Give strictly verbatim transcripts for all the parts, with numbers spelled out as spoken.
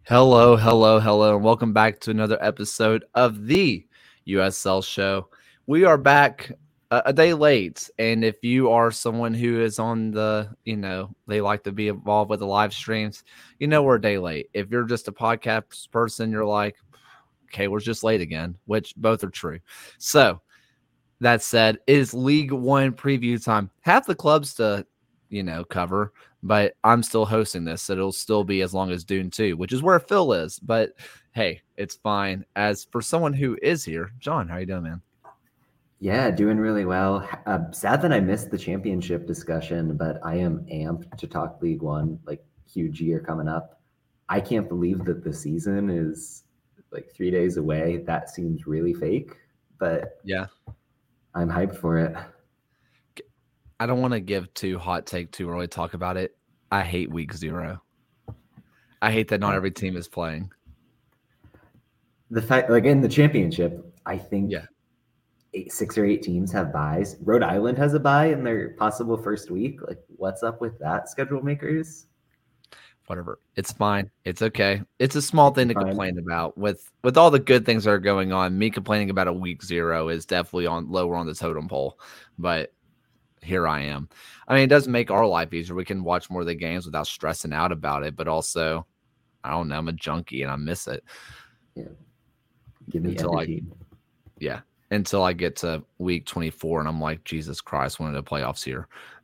Hello, hello, hello, and welcome back to another episode of the U S L Show. We are back a, a day late, and if you are someone who is on the, you know, they like to be involved with the live streams, you know we're a day late. If you're just a podcast person, you're like, okay, we're just late again, which both are true. So that said, it is League One preview time. Half the clubs to, you know, cover, but I'm still hosting this, so it'll still be as long as Dune two, which is where Phil is. But hey, it's fine. As for someone who is here, John, how you doing, man? Yeah, doing really well. Uh, sad that I missed the championship discussion, but I am amped to talk League One. Like, huge year coming up. I can't believe that the season is like three days away. That seems really fake, but Yeah, I'm hyped for it. I don't want to give too hot take too early talk about it. I hate week zero. I hate that not every team is playing. The fact, like in the championship, I think Yeah. eight, six or eight teams have buys. Rhode Island has a buy in their possible first week. Like, what's up with that, schedule makers? Whatever. It's fine. It's okay. It's a small thing to Fine. complain about. With with all the good things that are going on, me complaining about a week zero is definitely on lower on the totem pole. But here I am. I mean, it does make our life easier. We can watch more of the games without stressing out about it. But also, I don't know. I'm a junkie and I miss it. Yeah. Give me until energy. I, yeah, until I get to week twenty-four and I'm like, Jesus Christ, when are the playoffs here?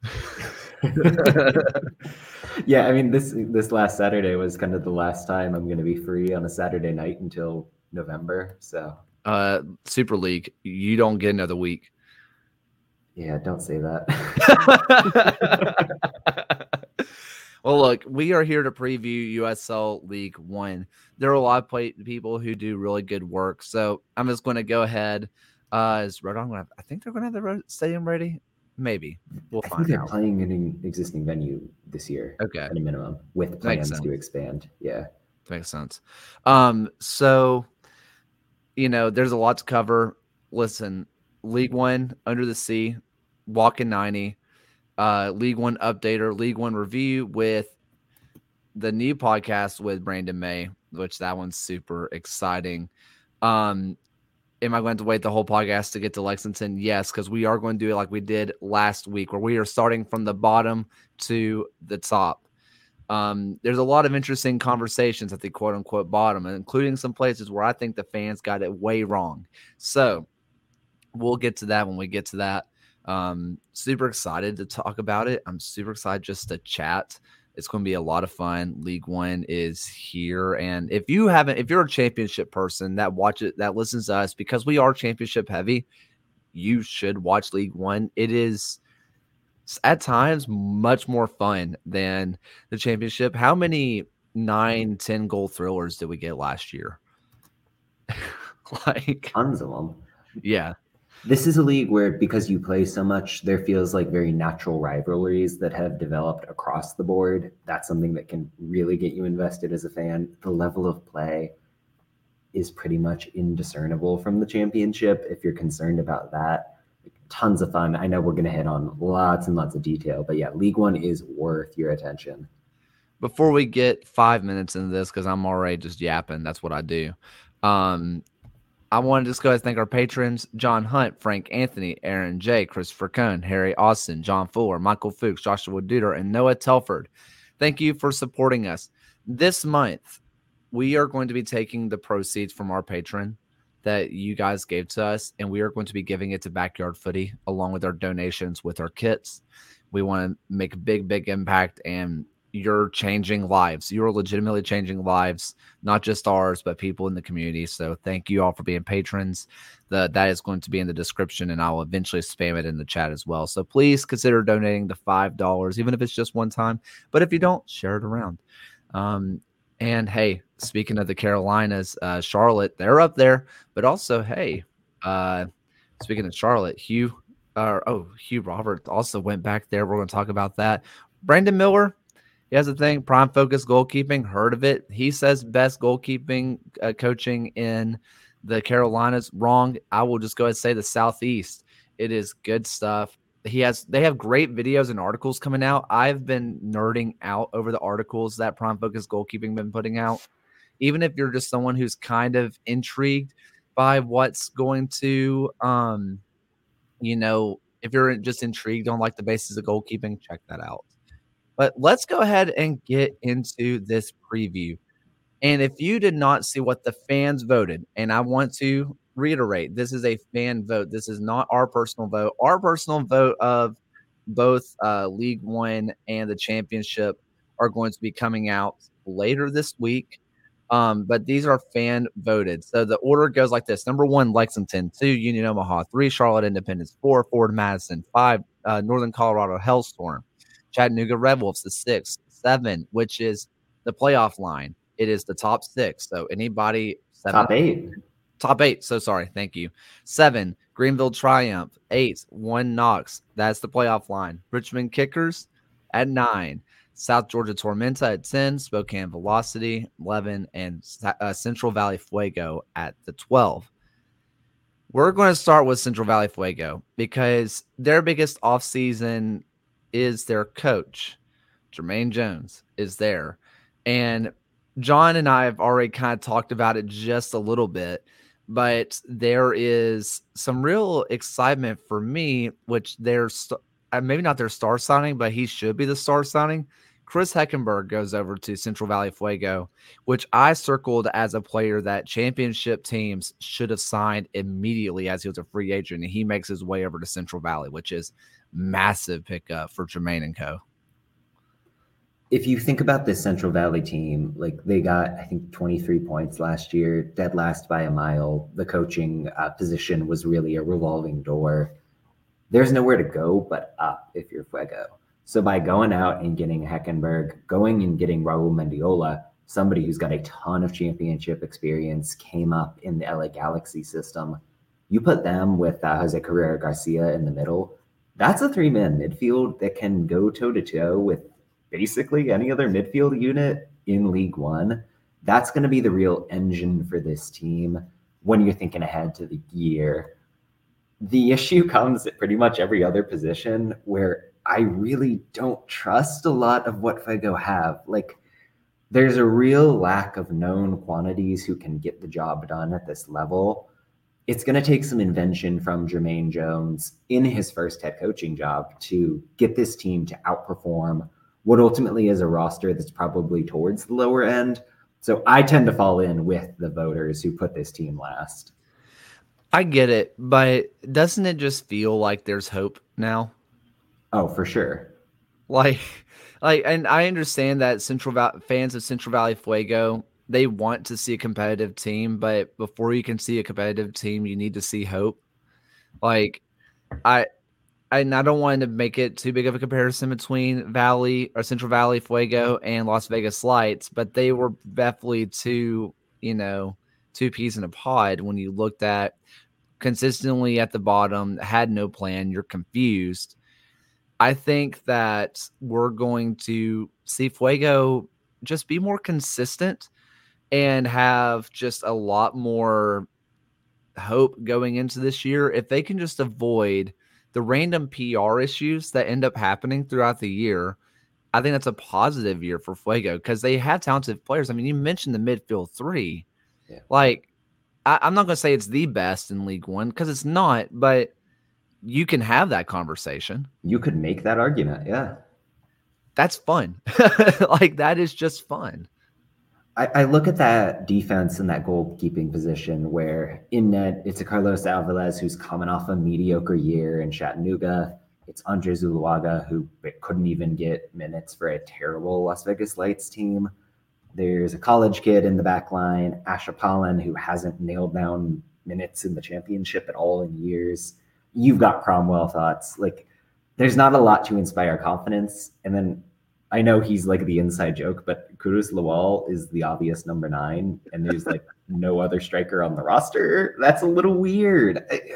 Yeah, I mean, this this last Saturday was kind of the last time I'm going to be free on a Saturday night until November. So, uh, Super League, you don't get another week. yeah, don't say that. Well, look, we are here to preview U S L League One. There are a lot of play- people who do really good work, so I'm just going to go ahead. Uh, is Rhode Island? I think they're going to have the ro- stadium ready. Maybe we'll I find think they're out. playing in an existing venue this year, Okay, at a minimum, with plans to expand. Yeah, makes sense. Um, so you know, there's a lot to cover. Listen, League One Under the Sea, Walking ninety. Uh, League One updater, League One review with the new podcast with Brandon May, which that one's super exciting. Um, am I going to wait the whole podcast to get to Lexington? Yes, because we are going to do it like we did last week, where we are starting from the bottom to the top. Um, there's a lot of interesting conversations at the quote unquote bottom, including some places where I think the fans got it way wrong. So we'll get to that when we get to that. Um, super excited to talk about it. I'm super excited just to chat. It's going to be a lot of fun. League One is here. And if you haven't, if you're a championship person that watch it, that listens to us, because we are championship heavy, you should watch League One. It is at times much more fun than the championship. How many nine, ten goal thrillers did we get last year? Like, tons of them. Yeah. This is a league where, because you play so much, there feels like very natural rivalries that have developed across the board. That's something that can really get you invested as a fan. The level of play is pretty much indiscernible from the championship if you're concerned about that. Tons of fun. I know we're going to hit on lots and lots of detail, but yeah, League One is worth your attention. Before we get five minutes into this, because I'm already just yapping, that's what I do. Um, I want to just go ahead and thank our patrons: John Hunt, Frank Anthony, Aaron J, Christopher Cohn, Harry Austin, John Fuller, Michael Fuchs, Joshua Duder, and Noah Telford. Thank you for supporting us. This month, we are going to be taking the proceeds from our patron that you guys gave to us, and we are going to be giving it to Backyard Footy along with our donations with our kits. We want to make a big, big impact, and you're changing lives. You're legitimately changing lives, not just ours, but people in the community. So thank you all for being patrons. The, that is going to be in the description, and I'll eventually spam it in the chat as well. So please consider donating the five dollars, even if it's just one time. But if you don't, share it around. Um, and hey, speaking of the Carolinas, uh, Charlotte, they're up there. But also, hey, uh, speaking of Charlotte, Hugh, uh, oh, Hugh Roberts also went back there. We're going to talk about that. Brandon Miller, he has a thing, Prime Focus Goalkeeping. Heard of it? He says best goalkeeping uh, coaching in the Carolinas. Wrong. I will just go ahead and say the Southeast. It is good stuff. He has. They have great videos and articles coming out. I've been nerding out over the articles that Prime Focus Goalkeeping been putting out. even if you're just someone who's kind of intrigued by what's going to, um, you know, if you're just intrigued on like the basis of goalkeeping, check that out. But let's go ahead and get into this preview. And if you did not see what the fans voted, and I want to reiterate, this is a fan vote. This is not our personal vote. Our personal vote of both uh, League One and the championship are going to be coming out later this week. Um, but these are fan voted. So the order goes like this: number one, Lexington; two, Union Omaha; three, Charlotte Independence; four, Ford Madison; five, uh, Northern Colorado Hellstorm; Chattanooga Red Wolves the sixth; seven, which is the playoff line. It is the top six. So anybody seven, top eight, top eight. So sorry, thank you. Seven, Greenville Triumph; eight, one Knox. That's the playoff line. Richmond Kickers at nine. South Georgia Tormenta at ten, Spokane Velocity eleven, and uh, Central Valley Fuego at the twelve. We're going to start with Central Valley Fuego because their biggest offseason is their coach. Jermaine Jones is there. And John and I have already kind of talked about it just a little bit, but there is some real excitement for me, which there's maybe not their star signing, but he should be the star signing. Chris Heckenberg goes over to Central Valley Fuego, which I circled as a player that championship teams should have signed immediately as he was a free agent, and he makes his way over to Central Valley, which is massive pickup for Jermaine and co. If you think about this Central Valley team, like they got, I think, twenty-three points last year, dead last by a mile. The coaching uh, position was really a revolving door. There's nowhere to go but up if you're Fuego. So by going out and getting Heckenberg, going and getting Raul Mendiola, somebody who's got a ton of championship experience, came up in the L A Galaxy system, you put them with uh, Jose Carrera Garcia in the middle, that's a three-man midfield that can go toe-to-toe with basically any other midfield unit in League One. That's going to be the real engine for this team when you're thinking ahead to the year. The issue comes at pretty much every other position where I really don't trust a lot of what Fuego have. Like, there's a real lack of known quantities who can get the job done at this level. It's going to take some invention from Jermaine Jones in his first head coaching job to get this team to outperform what ultimately is a roster that's probably towards the lower end. So I tend to fall in with the voters who put this team last. I get it, but doesn't it just feel like there's hope now? Oh, for sure. Like, like, and I understand that Central Valley fans of Central Valley Fuego, they want to see a competitive team, but before you can see a competitive team, you need to see hope. Like, I, and I don't want to make it too big of a comparison between Valley or Central Valley Fuego and Las Vegas Lights, but they were definitely two, you know, two peas in a pod when you looked at consistently at the bottom, had no plan, you're confused. I think that we're going to see Fuego just be more consistent and have just a lot more hope going into this year. If they can just avoid the random P R issues that end up happening throughout the year, I think that's a positive year for Fuego because they have talented players. I mean, you mentioned the midfield three. Yeah. Like, I, I'm not going to say it's the best in League One because it's not, but you can have that conversation. You could make that argument, yeah. That's fun. Like, that is just fun. I, I look at that defense and that goalkeeping position where in net, it's a Carlos Alvarez who's coming off a mediocre year in Chattanooga. It's Andre Zuluaga, who couldn't even get minutes for a terrible Las Vegas Lights team. There's a college kid in the back line, Asha Pollen, who hasn't nailed down minutes in the championship at all in years. You've got Cromwell thoughts. Like, there's not a lot to inspire confidence. And then I know he's like the inside joke, but Kudus Lawal is the obvious number nine, and there's like no other striker on the roster. That's a little weird. I,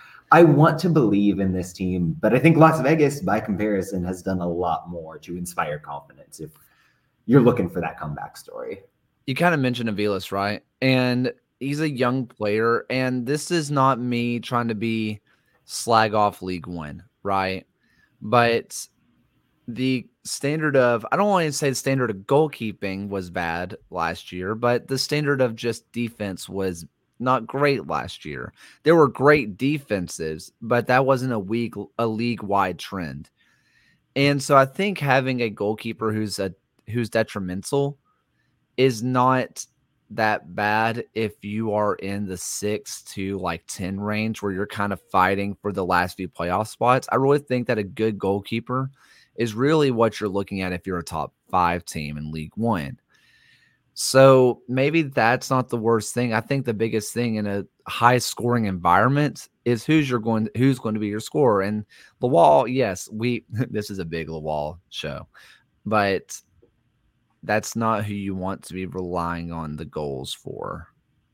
I want to believe in this team, but I think Las Vegas, by comparison, has done a lot more to inspire confidence if you're looking for that comeback story. You kind of mentioned Aviles, right? And he's a young player, and this is not me trying to be slag off League One, right? But the standard of, I don't want to say the standard of goalkeeping was bad last year, but the standard of just defense was not great last year. There were great defenses, but that wasn't a week a league-wide trend. And so I think having a goalkeeper who's a who's detrimental is not that bad if you are in the six to like ten range where you're kind of fighting for the last few playoff spots. I really think that a good goalkeeper is really what you're looking at if you're a top five team in League One. So maybe that's not the worst thing. I think the biggest thing in a high scoring environment is who's you're going who's going to be your scorer. And Lawal, yes, we this is a big Lawal show, but that's not who you want to be relying on the goals for.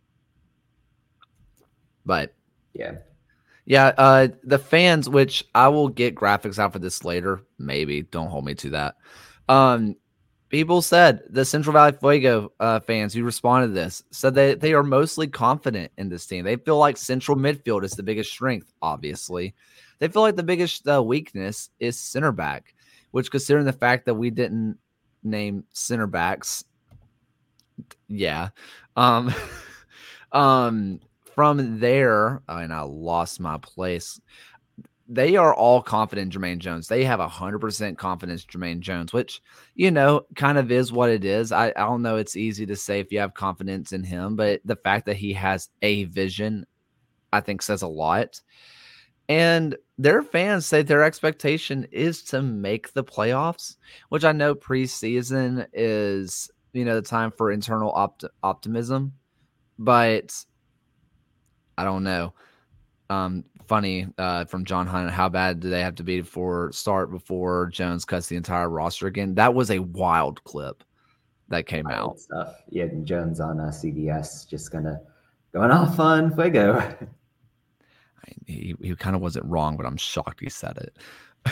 But yeah. Yeah, uh, the fans, which I will get graphics out for this later, maybe. Don't hold me to that. Um, people said, the Central Valley Fuego uh, fans who responded to this, said that they are mostly confident in this team. They feel like central midfield is the biggest strength, obviously. They feel like the biggest uh, weakness is center back, which considering the fact that we didn't name center backs, yeah. Um, um, from there, and I lost my place, they are all confident in Jermaine Jones. They have one hundred percent confidence in Jermaine Jones, which, you know, kind of is what it is. I, I don't know. It's easy to say if you have confidence in him, but the fact that he has a vision, I think says a lot. And their fans say their expectation is to make the playoffs, which I know preseason is, you know, the time for internal opt- optimism, but I don't know. Um, funny uh, from John Hunt, how bad do they have to be for start before Jones cuts the entire roster again? That was a wild clip that came wild out. Stuff. Yeah, Jones on uh, C B S just kind of going off on Fuego. I, he he kind of wasn't wrong, but I'm shocked he said it.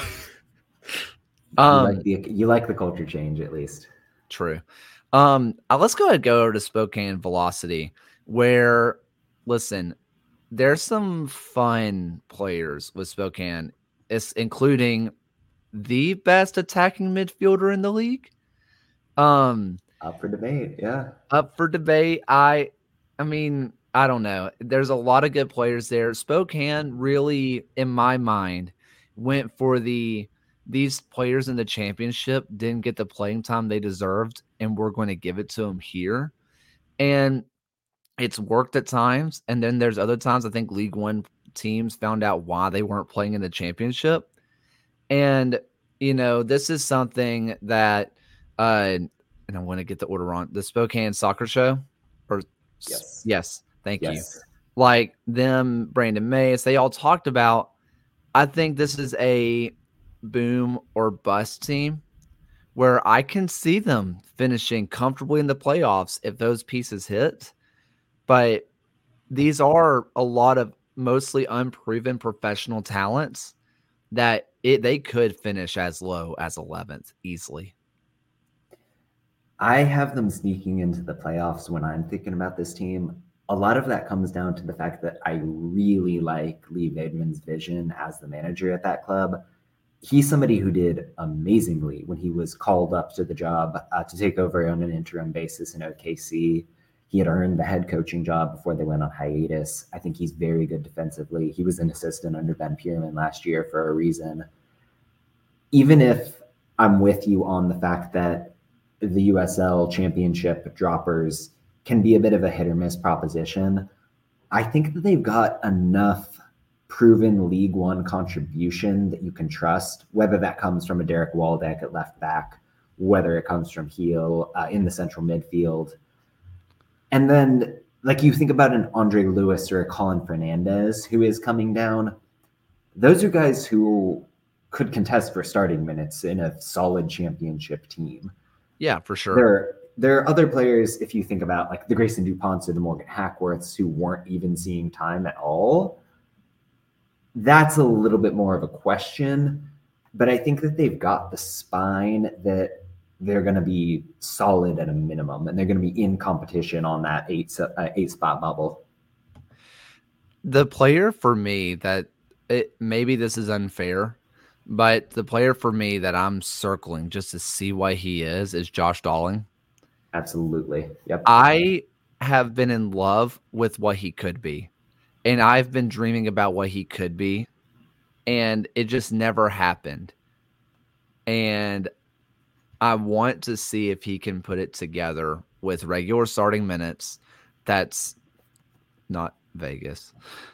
um, you, like the, you like the culture change, at least. True. Um, uh, let's go ahead and go over to Spokane Velocity, where, listen, there's some fun players with Spokane, it's including the best attacking midfielder in the league. Um, up for debate, yeah. Up for debate. I, I mean, I don't know. There's a lot of good players there. Spokane really, in my mind, went for the these players in the championship didn't get the playing time they deserved, and we're going to give it to them here. And it's worked at times, and then there's other times I think League One teams found out why they weren't playing in the championship. And, you know, this is something that, uh, and I want to get the order on, the Spokane Soccer Show. Or Yes. Yes, thank yes. you. Like them, Brandon Mays, they all talked about, I think this is a boom or bust team where I can see them finishing comfortably in the playoffs if those pieces hit. But these are a lot of mostly unproven professional talents that it, they could finish as low as eleventh easily. I have them sneaking into the playoffs when I'm thinking about this team. A lot of that comes down to the fact that I really like Lee Vaidman's vision as the manager at that club. He's somebody who did amazingly when he was called up to the job uh, to take over on an interim basis in O K C. He had earned the head coaching job before they went on hiatus. I think he's very good defensively. He was an assistant under Ben Pierman last year for a reason. Even if I'm with you on the fact that the U S L championship droppers can be a bit of a hit or miss proposition, I think that they've got enough proven League One contribution that you can trust, whether that comes from a Derek Waldeck at left back, whether it comes from Heel uh, in the central midfield. And then, like, you think about an Andre Lewis or a Colin Fernandez who is coming down. Those are guys who could contest for starting minutes in a solid championship team. Yeah, for sure. There, there are other players, if you think about, like, the Grayson DuPonts or the Morgan Hackworths, who weren't even seeing time at all. That's a little bit more of a question. But I think that they've got the spine that they're going to be solid at a minimum, and they're going to be in competition on that eight uh, eight spot bubble. The player for me that it, maybe this is unfair, But the player for me that I'm circling just to see what he is is Josh Dowling. Absolutely. Yep. I have been in love with what he could be, and I've been dreaming about what he could be, and it just never happened. And I want to see if he can put it together with regular starting minutes. That's not Vegas.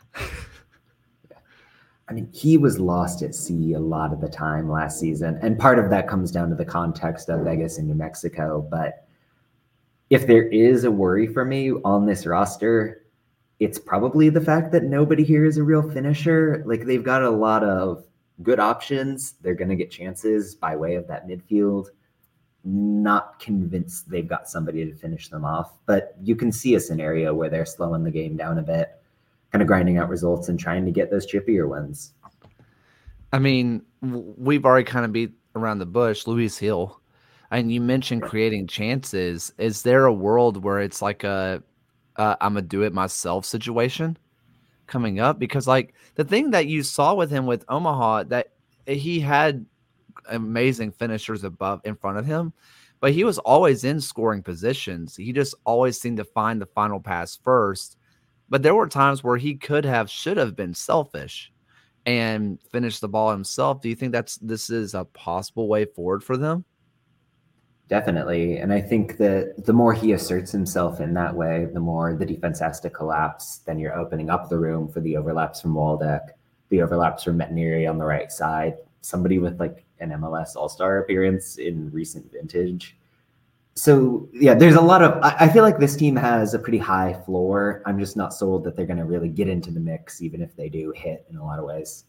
I mean, he was lost at sea a lot of the time last season. And part of that comes down to the context of Vegas and New Mexico. But if there is a worry for me on this roster, it's probably the fact that nobody here is a real finisher. Like, they've got a lot of good options. They're going to get chances by way of that midfield. Not convinced they've got somebody to finish them off. But you can see a scenario where they're slowing the game down a bit, kind of grinding out results and trying to get those chippier wins. I mean, we've already kind of beat around the bush. Luis Hill, and you mentioned creating chances. Is there a world where it's like a uh, I'm gonna do it myself situation coming up? Because like the thing that you saw with him with Omaha, that he had amazing finishers above in front of him, but he was always in scoring positions. He just always seemed to find the final pass first. But there were times where he could have, should have been selfish and finished the ball himself. Do you think that's this is a possible way forward for them? Definitely. And I think that the more he asserts himself in that way, the more the defense has to collapse. Then you're opening up the room for the overlaps from Waldeck, the overlaps from Metaniri on the right side, somebody with like an M L S All-Star appearance in recent vintage. So, yeah, there's a lot of – I feel like this team has a pretty high floor. I'm just not sold that they're going to really get into the mix, even if they do hit in a lot of ways.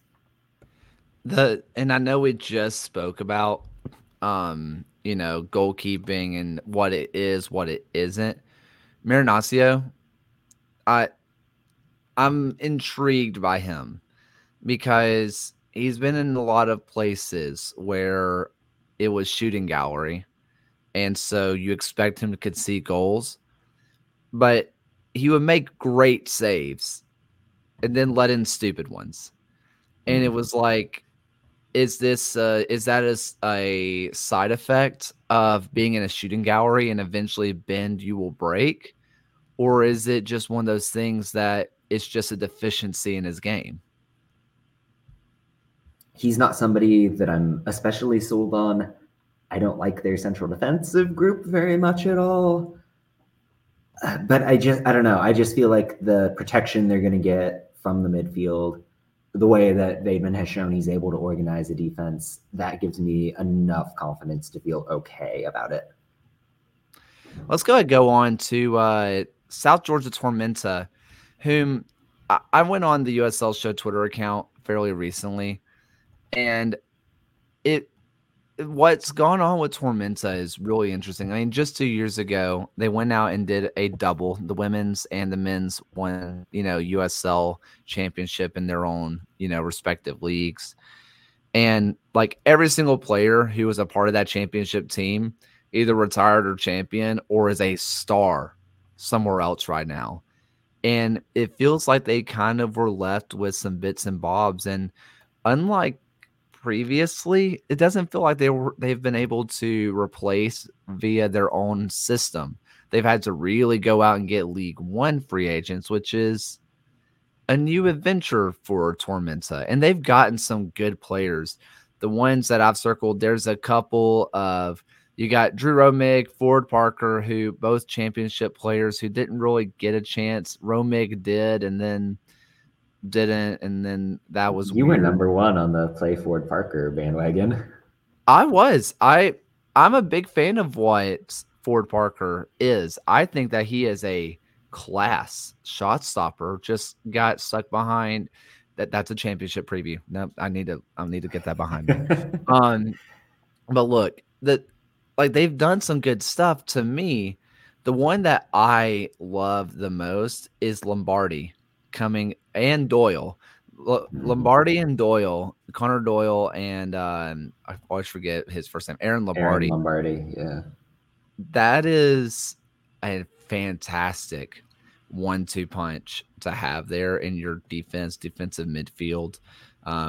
The And I know we just spoke about, um, you know, goalkeeping and what it is, what it isn't. Marinaccio, I, I'm intrigued by him because he's been in a lot of places where it was shooting gallery. And so you expect him to concede goals, but he would make great saves and then let in stupid ones. And it was like, is this uh, is that a, a side effect of being in a shooting gallery and eventually bend you will break? Or is it just one of those things that it's just a deficiency in his game? He's not somebody that I'm especially sold on. I don't like their central defensive group very much at all. But I just, I don't know. I just feel like the protection they're going to get from the midfield, the way that Weidman has shown he's able to organize a defense, that gives me enough confidence to feel okay about it. Let's go ahead and go on to uh, South Georgia Tormenta, whom I, I went on the U S L Show Twitter account fairly recently, and it what's gone on with Tormenta is really interesting. I mean, just two years ago, they went out and did a double. The women's and the men's won, you know, U S L championship in their own, you know, respective leagues. And like every single player who was a part of that championship team either retired or champion or is a star somewhere else right now. And it feels like they kind of were left with some bits and bobs. And unlike previously, it doesn't feel like they were they've been able to replace via their own system. They've had to really go out and get League One free agents, which is a new adventure for Tormenta. And they've gotten some good players. The ones that I've circled, there's a couple of you got Drew Romig, Ford Parker, who both championship players who didn't really get a chance. Romig did, and then didn't, and then that was you weird. were number one on the play Ford Parker bandwagon. I was. I I'm a big fan of what Ford Parker is. I think that he is a class shot stopper. Just got stuck behind that. That's a championship preview. No, I need to. I need to get that behind me. um, but look, that like they've done some good stuff. To me, the one that I love the most is Lombardi coming and Doyle. L- Lombardi and Doyle, Connor Doyle, and um, I always forget his first name, Aaron Lombardi. Aaron Lombardi, yeah. That is a fantastic one two punch to have there in your defense, defensive midfield. Um,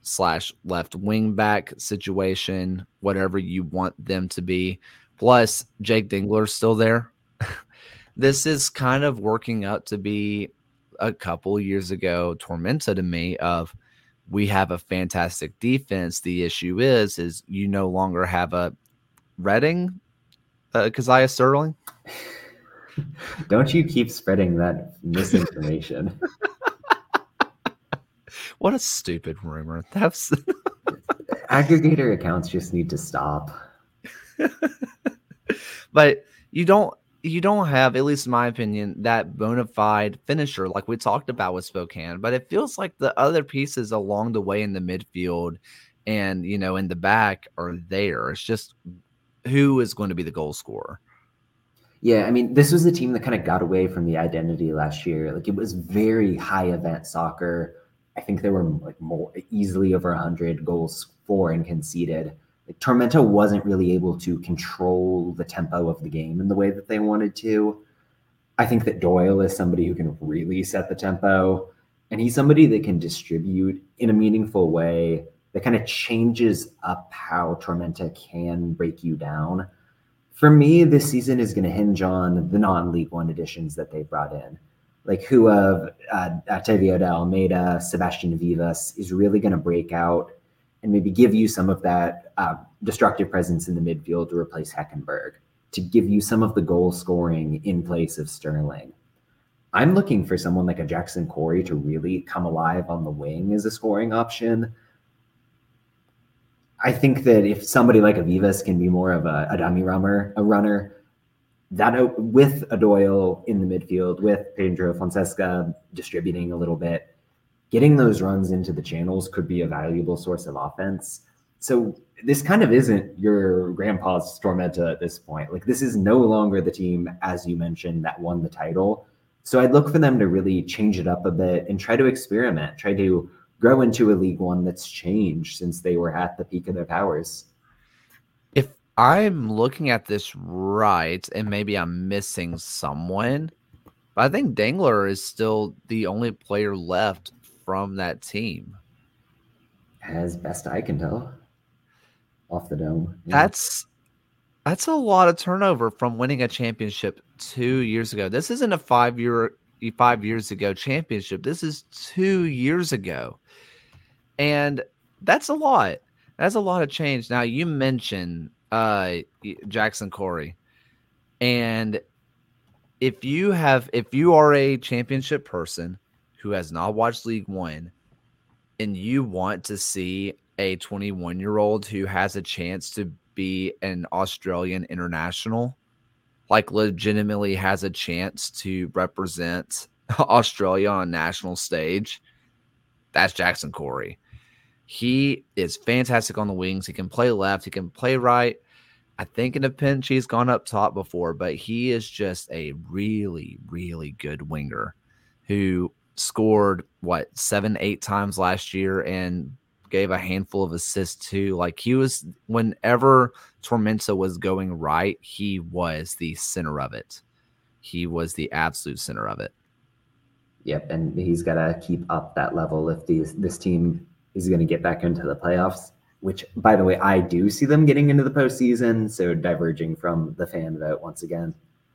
slash left wing back situation, whatever you want them to be. Plus, Jake Dingler's still there. This is kind of working out to be a couple years ago Tormenta to me of we have a fantastic defense. The issue is, is you no longer have a Reading, uh, Keziah Sterling. Don't you keep spreading that misinformation. What a stupid rumor. That's aggregator accounts just need to stop. But you don't you don't have, at least in my opinion, that bona fide finisher like we talked about with Spokane. But it feels like the other pieces along the way in the midfield and, you know, in the back are there. It's just who is going to be the goal scorer. Yeah, I mean, this was a team that kind of got away from the identity last year. Like, it was very high event soccer. I think there were like more easily over one hundred goals for and conceded. Like, Tormenta wasn't really able to control the tempo of the game in the way that they wanted to. I think that Doyle is somebody who can really set the tempo, and he's somebody that can distribute in a meaningful way that kind of changes up how Tormenta can break you down. For me, this season is going to hinge on the non-League One additions that they brought in. Like who of uh, Tevio de Almeida, Sebastian Vivas is really going to break out and maybe give you some of that uh, destructive presence in the midfield to replace Heckenberg, to give you some of the goal scoring in place of Sterling. I'm looking for someone like a Jackson Corey to really come alive on the wing as a scoring option. I think that if somebody like a Vivas can be more of a, a dummy runner, a runner, that with a Doyle in the midfield, with Pedro Fonseca distributing a little bit, getting those runs into the channels could be a valuable source of offense. So this kind of isn't your grandpa's Tormenta at this point. Like, this is no longer the team, as you mentioned, that won the title. So I'd look for them to really change it up a bit and try to experiment, try to grow into a League One that's changed since they were at the peak of their powers. If I'm looking at this right, and maybe I'm missing someone, but I think Dangler is still the only player left from that team. As best I can tell. Off the dome. Yeah. That's that's a lot of turnover from winning a championship two years ago. This isn't a five-year five years ago championship. This is two years ago. And that's a lot. That's a lot of change. Now, you mentioned uh, Jackson Corey. And if you have, if you are a championship person who has not watched League One and you want to see a twenty-one-year-old who has a chance to be an Australian international, like legitimately has a chance to represent Australia on national stage, that's Jackson Corey. He is fantastic on the wings. He can play left. He can play right. I think in a pinch he's gone up top before, but he is just a really, really good winger who scored, what, seven, eight times last year and gave a handful of assists too. Like, he was, whenever Tormenta was going right, he was the center of it. He was the absolute center of it. Yep, and he's got to keep up that level if these, this team is going to get back into the playoffs, which, by the way, I do see them getting into the postseason, so diverging from the fan vote once again.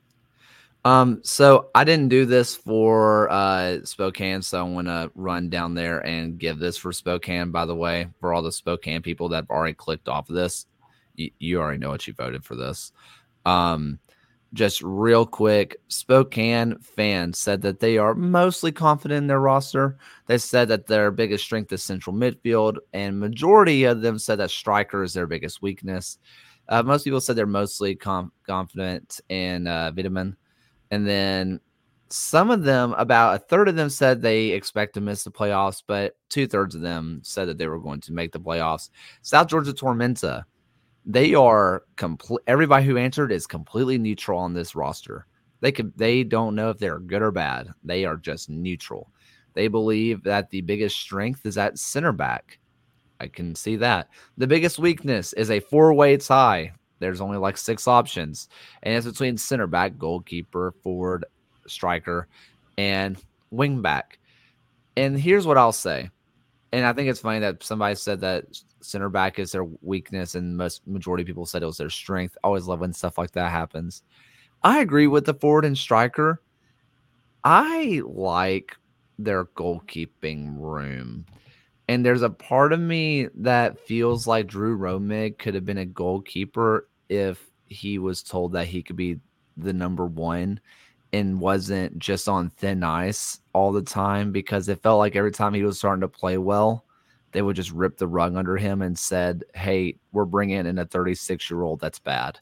Um, so I didn't do this for uh, Spokane, so I want to run down there and give this for Spokane, by the way, for all the Spokane people that have already clicked off of this. You, you already know what you voted for this. Um, just real quick, Spokane fans said that they are mostly confident in their roster. They said that their biggest strength is central midfield, and majority of them said that striker is their biggest weakness. Uh, most people said they're mostly com- confident in uh, Vitamin. And then some of them, about a third of them, said they expect to miss the playoffs, but two-thirds of them said that they were going to make the playoffs. South Georgia Tormenta, they are complete. Everybody who answered is completely neutral on this roster. They could, they don't know if they're good or bad. They are just neutral. They believe that the biggest strength is at center back. I can see that. The biggest weakness is a four-way tie. There's only like six options, and it's between center back, goalkeeper, forward, striker, and wing back. And here's what I'll say. And I think it's funny that somebody said that center back is their weakness, and most majority of people said it was their strength. I always love when stuff like that happens. I agree with the forward and striker. I like their goalkeeping room. And there's a part of me that feels like Drew Romig could have been a goalkeeper if he was told that he could be the number one and wasn't just on thin ice all the time, because it felt like every time he was starting to play well, they would just rip the rug under him and said, hey, we're bringing in a thirty-six-year-old that's bad.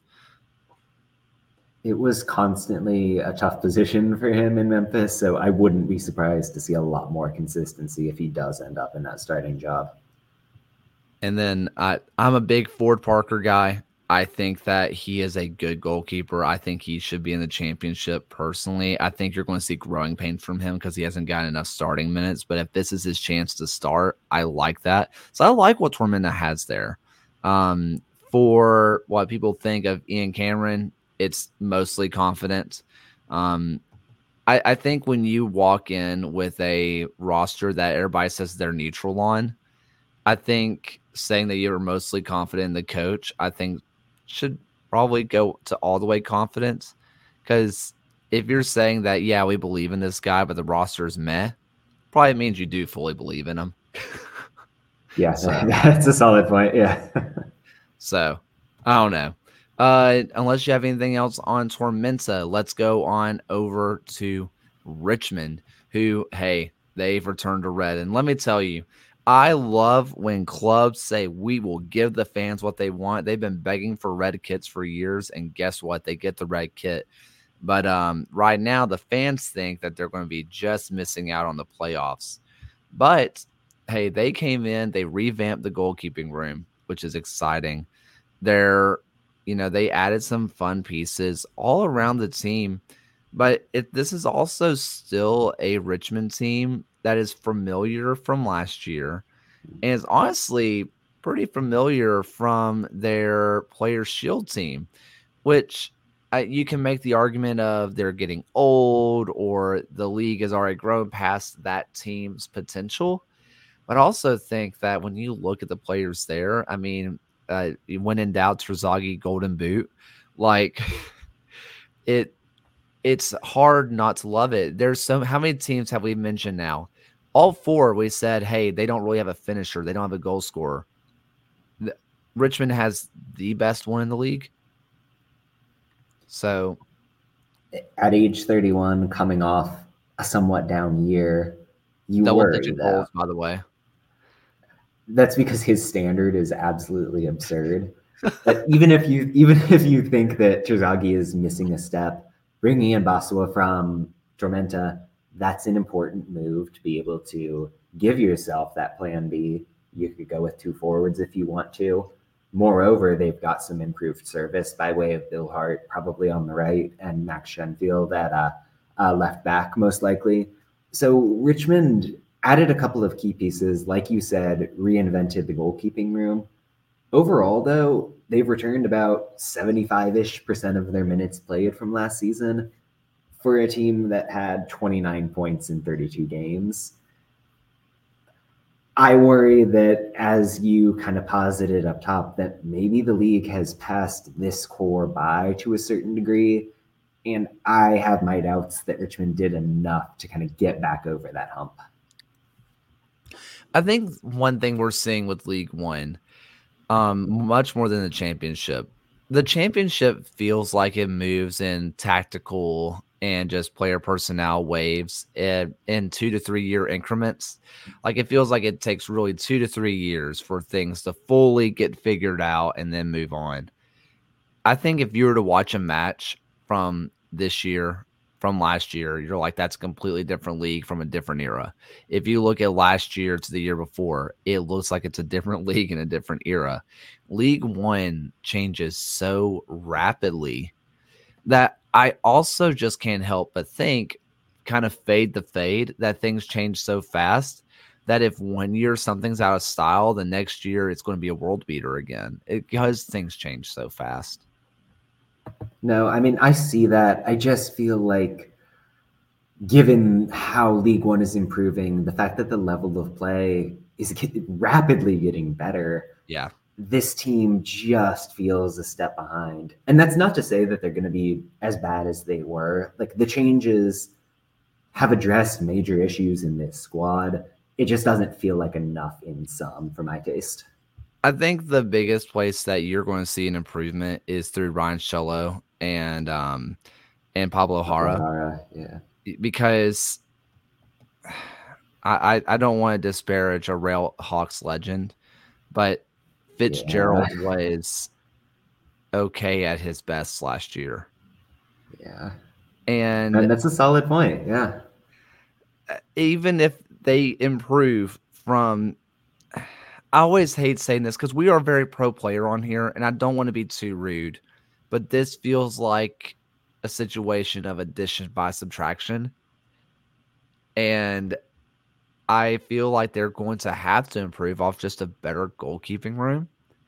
It was constantly a tough position for him in Memphis, so I wouldn't be surprised to see a lot more consistency if he does end up in that starting job. And then I, I'm a big Ford Parker guy. I think that he is a good goalkeeper. I think he should be in the championship personally. I think you're going to see growing pains from him because he hasn't gotten enough starting minutes. But if this is his chance to start, I like that. So I like what Tormenta has there. Um, for what people think of Ian Cameron, it's mostly confident. Um, I, I think when you walk in with a roster that everybody says they're neutral on, I think saying that you're mostly confident in the coach, I think should probably go to all the way confidence. Because if you're saying that, yeah, we believe in this guy, but the roster is meh, probably means you do fully believe in him. Yeah, so, that's a solid point. Yeah. So, I don't know. Uh, unless you have anything else on Tormenta, let's go on over to Richmond, who, hey, they've returned to red. And let me tell you, I love when clubs say we will give the fans what they want. They've been begging for red kits for years, and guess what? They get the red kit. But um, right now, the fans think that they're going to be just missing out on the playoffs. But, hey, they came in, they revamped the goalkeeping room, which is exciting. They're You know, they added some fun pieces all around the team, but it, this is also still a Richmond team that is familiar from last year and is honestly pretty familiar from their Players' Shield team, which uh, you can make the argument of they're getting old or the league has already grown past that team's potential. But I also think that when you look at the players there, I mean, Uh, when in doubt, Terzaghi Golden Boot, like it, it's hard not to love it. There's so how many teams have we mentioned now? All four we said, hey, they don't really have a finisher, they don't have a goal scorer. The, Richmond has the best one in the league. So, at age thirty-one, coming off a somewhat down year, you worry double-digit though. goals, by the way. That's because his standard is absolutely absurd. But even if you even if you think that Terzaghi is missing a step, bringing in Basua from Tormenta, that's an important move to be able to give yourself that plan B. You could go with two forwards if you want to. Moreover, they've got some improved service by way of Bill Hart, probably on the right, and Max Shenfield at uh, uh, left back, most likely. So Richmond added a couple of key pieces, like you said, reinvented the goalkeeping room. Overall, though, they've returned about seventy-five-ish percent of their minutes played from last season for a team that had twenty-nine points in thirty-two games. I worry that, as you kind of posited up top, that maybe the league has passed this core by to a certain degree, and I have my doubts that Richmond did enough to kind of get back over that hump. I think one thing we're seeing with League One, um, much more than the championship, the championship feels like it moves in tactical and just player personnel waves in, in two to three year increments. Like it feels like it takes really two to three years for things to fully get figured out and then move on. I think if you were to watch a match from this year, from last year, you're like, that's a completely different league from a different era. If you look at last year to the year before, it looks like it's a different league in a different era. League One changes so rapidly that I also just can't help but think, kind of fade the fade, that things change so fast that if one year something's out of style, the next year it's going to be a world beater again. It, because things change so fast. No, I mean, I see that. I just feel like, given how League One is improving, the fact that the level of play is get, rapidly getting better. Yeah. This team just feels a step behind. And that's not to say that they're going to be as bad as they were. Like, the changes have addressed major issues in this squad. It just doesn't feel like enough in some for my taste. I think the biggest place that you're going to see an improvement is through Ryan Shello and um and Pablo Jara. Pablo Jara, yeah. Because I, I, I don't want to disparage a Rail Hawks legend, but Fitzgerald yeah. was okay at his best last year. Yeah. And, and that's a solid point. Yeah. Even if they improve from, I always hate saying this because we are a very pro player on here, and I don't want to be too rude, but this feels like a situation of addition by subtraction. And I feel like they're going to have to improve off just a better goalkeeping room.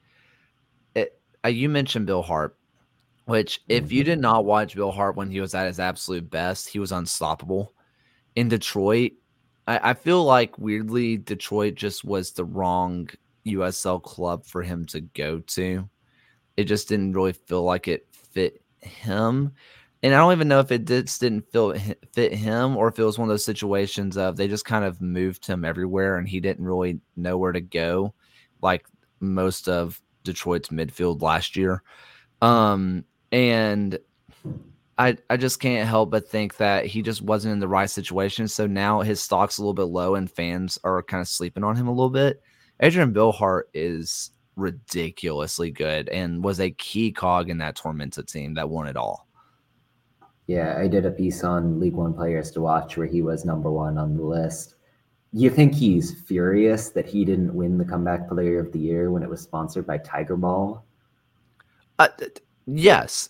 It, uh, you mentioned Bill Hart, which if you did not watch Bill Hart when he was at his absolute best, he was unstoppable. In Detroit, I, I feel like weirdly Detroit just was the wrong U S L club for him to go to. It just didn't really feel like it fit him. And I don't even know if it did, didn't feel, fit him or if it was one of those situations of they just kind of moved him everywhere and he didn't really know where to go, like most of Detroit's midfield last year. Um, and I I just can't help but think that he just wasn't in the right situation. So now his stock's a little bit low and fans are kind of sleeping on him a little bit. Adrian Billhart is ridiculously good and was a key cog in that Tormenta team that won it all. Yeah, I did a piece on League One players to watch where he was number one on the list. You think he's furious that he didn't win the comeback player of the year when it was sponsored by Tiger Ball? Uh, yes.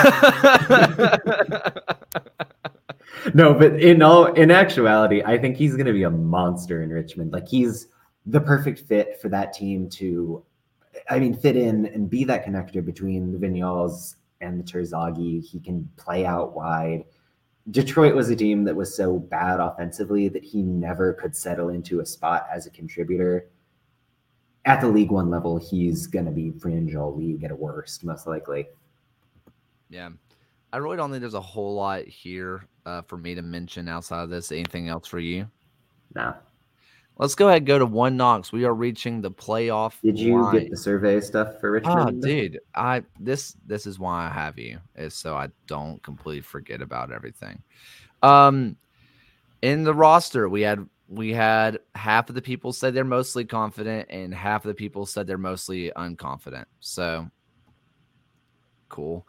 No, but in all in actuality, I think he's going to be a monster in Richmond. Like, he's the perfect fit for that team to, I mean, fit in and be that connector between the Vignoles and the Terzaghi. He can play out wide. Detroit was a team that was so bad offensively that he never could settle into a spot as a contributor. At the League One level, he's going to be fringe all league at worst, most likely. Yeah. I really don't think there's a whole lot here uh, for me to mention outside of this. Anything else for you? No. Let's go ahead and go to One Knox. We are reaching the playoff Did you line. get the survey stuff for Richmond? Oh, dude, I this this is why I have you, is so I don't completely forget about everything. Um, in the roster, we had we had half of the people said they're mostly confident, and half of the people said they're mostly unconfident. So cool.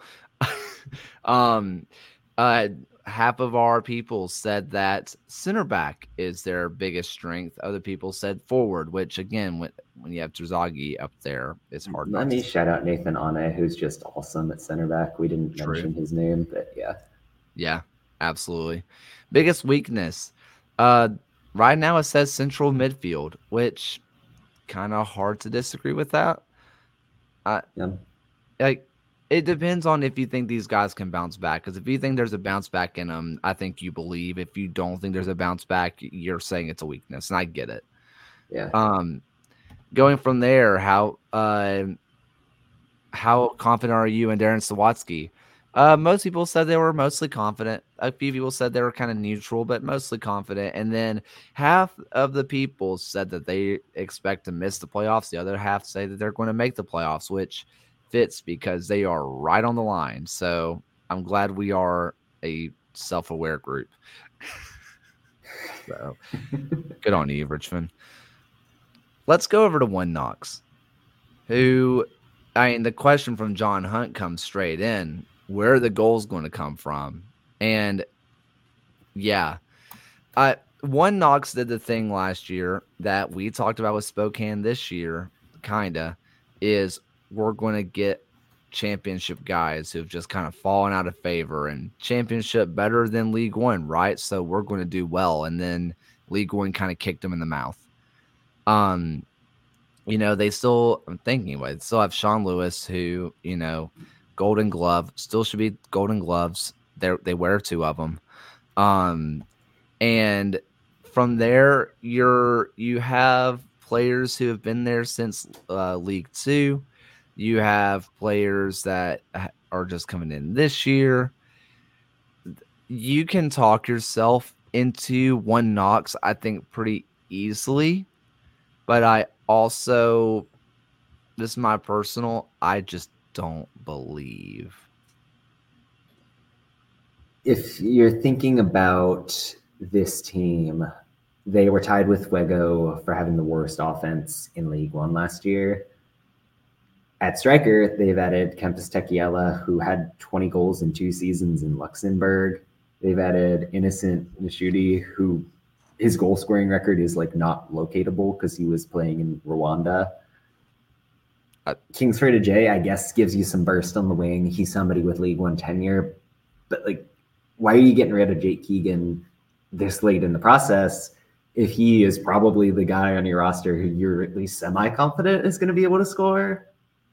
um, uh. Half of our people said that center back is their biggest strength. Other people said forward, which again, when, when you have Terzaghi up there, it's hard. Let me shout out Nathan Ane, who's just awesome at center back. We didn't True. mention his name, but yeah. Yeah, absolutely. Biggest weakness. Uh, right now it says central midfield, which kind of hard to disagree with that. I, yeah. Like, it depends on if you think these guys can bounce back. Because if you think there's a bounce back in them, I think you believe. If you don't think there's a bounce back, you're saying it's a weakness, and I get it. Yeah. Um, going from there, how uh, how confident are you in Darren Sawatsky? Uh, most people said they were mostly confident. A few people said they were kind of neutral, but mostly confident. And then half of the people said that they expect to miss the playoffs. The other half say that they're going to make the playoffs, which fits because they are right on the line. So I'm glad we are a self-aware group. So good on you, Richmond. Let's go over to One Knox, who, I mean, the question from John Hunt comes straight in. Where are the goals going to come from? And yeah, I One Knox did the thing last year that we talked about with Spokane this year, kind of, is we're going to get championship guys who've just kind of fallen out of favor, and championship better than League One, right? So we're going to do well. And then League One kind of kicked them in the mouth. Um, you know, they still, I'm thinking anyway, they still have Sean Lewis, who, you know, Golden Glove, still should be Golden Gloves. They they wear two of them. Um, and from there, you're, you have players who have been there since uh, League Two. You have players that are just coming in this year. You can talk yourself into one Knox, I think, pretty easily. But I also, this is my personal, I just don't believe. If you're thinking about this team, they were tied with Fuego for having the worst offense in League One last year. At striker, they've added Kempis Tekiela, who had twenty goals in two seasons in Luxembourg. They've added Innocent Nishuti, who his goal scoring record is like not locatable because he was playing in Rwanda. Uh, Kingsford Ajay, I guess, gives you some burst on the wing. He's somebody with League One tenure, but like, why are you getting rid of Jake Keegan this late in the process if he is probably the guy on your roster who you're at least semi-confident is going to be able to score?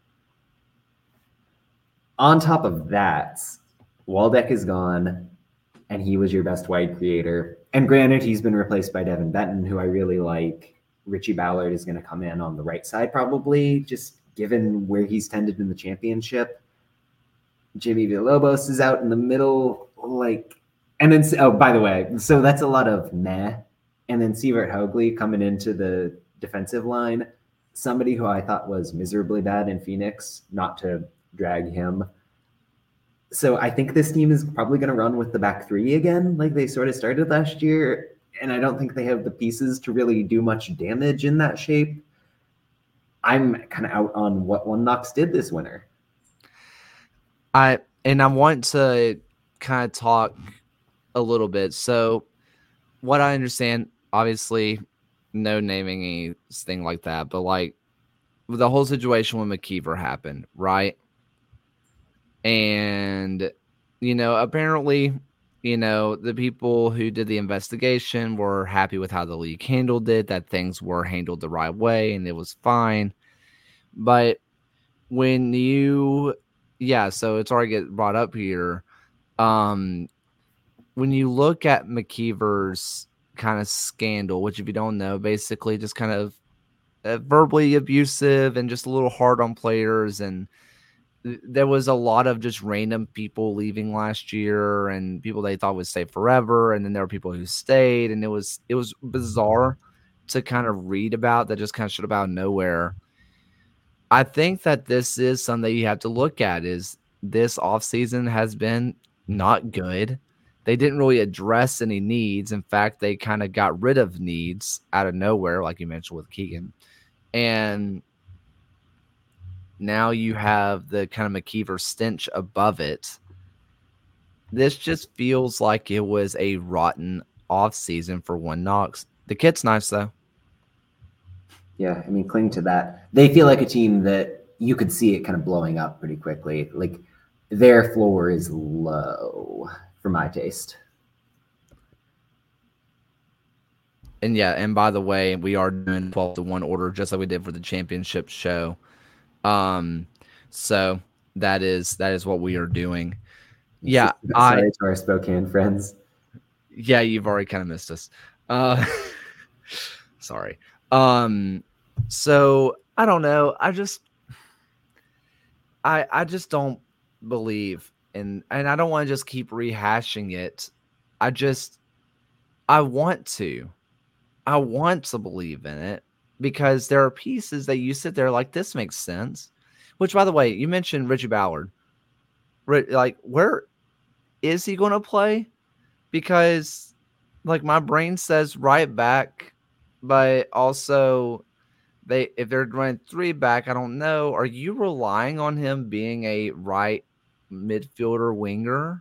On top of that, Waldeck is gone, and he was your best wide creator. And granted, he's been replaced by Devin Benton, who I really like. Richie Ballard is going to come in on the right side probably, just given where he's tended in the championship. Jimmy Villalobos is out in the middle, like, and then, oh, by the way, so that's a lot of meh. And then Sievert Hoagley coming into the defensive line, somebody who I thought was miserably bad in Phoenix, not to drag him. So I think this team is probably going to run with the back three again, like they sort of started last year. And I don't think they have the pieces to really do much damage in that shape. I'm kind of out on what One Knox did this winter. I and I want to kind of talk a little bit. So what I understand, obviously, no naming anything like that, but like the whole situation with McKeever happened, right? And, you know, apparently, you know, the people who did the investigation were happy with how the league handled it, that things were handled the right way and it was fine. But when you, yeah, so it's already get brought up here. Um, when you look at McKeever's kind of scandal, which if you don't know, basically just kind of uh, verbally abusive and just a little hard on players, and there was a lot of just random people leaving last year and people they thought would stay forever. And then there were people who stayed, and it was, it was bizarre to kind of read about that just kind of showed up out of nowhere. I think that this is something you have to look at is this offseason has been not good. They didn't really address any needs. In fact, they kind of got rid of needs out of nowhere, like you mentioned with Keegan. And now you have the kind of McKeever stench above it. This just feels like it was a rotten offseason for One Knox. The kid's nice, though. Yeah, I mean, cling to that. They feel like a team that you could see it kind of blowing up pretty quickly. Like, their floor is low for my taste. And yeah, and by the way, we are doing twelve to one order just like we did for the championship show. Um, so that is that is what we are doing. Yeah, sorry I, to our Spokane friends. Yeah, you've already kind of missed us. Uh, sorry. Um, so I don't know. I just, I I just don't believe in, and I don't want to just keep rehashing it. I just, I want to, I want to believe in it. Because there are pieces that you sit there like, this makes sense. Which, by the way, you mentioned Richie Ballard. Like, where is he going to play? Because, like, my brain says right back, but also they if they're running three back, I don't know. Are you relying on him being a right midfielder winger?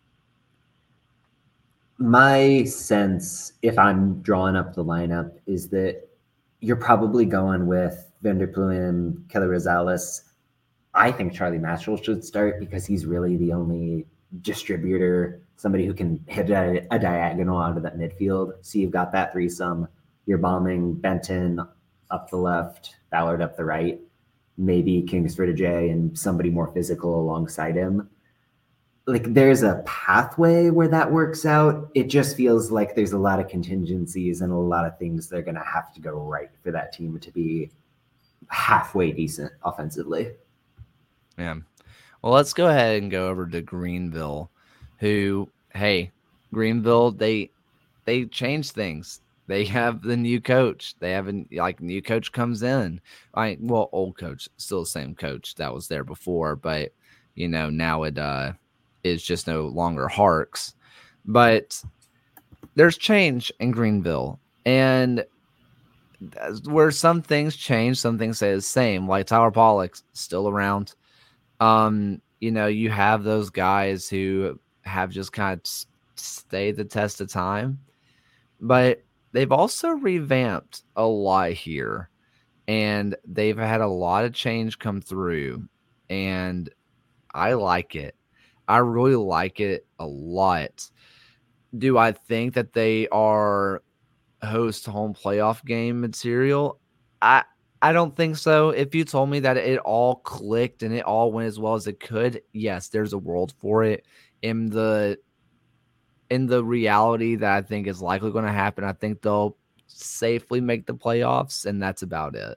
My sense, if I'm drawing up the lineup, is that you're probably going with Vanderpluim, Kelly Rosales. I think Charlie Matchell should start because he's really the only distributor, somebody who can hit a, a diagonal out of that midfield. So you've got that threesome. You're bombing Benton up the left, Ballard up the right, maybe Kingsford Ajay and somebody more physical alongside him. like there's a pathway where that works out. It just feels like there's a lot of contingencies and a lot of things that are going to have to go right for that team to be halfway decent offensively. Yeah. Well, let's go ahead and go over to Greenville, who, hey, Greenville, they they changed things. They have the new coach. They have a like new coach comes in. I well, old coach, still the same coach that was there before, but you know now it uh is just no longer Harks. But there's change in Greenville, and where some things change, some things stay the same. Like Tyler Pollock's still around. Um, you know, you have those guys who have just kind of stayed the test of time, but they've also revamped a lot here, and they've had a lot of change come through, and I like it. I really like it a lot. Do I think that they are host home playoff game material? I I don't think so. If you told me that it all clicked and it all went as well as it could, yes, there's a world for it. In the in the reality that I think is likely going to happen, I think they'll safely make the playoffs, and that's about it.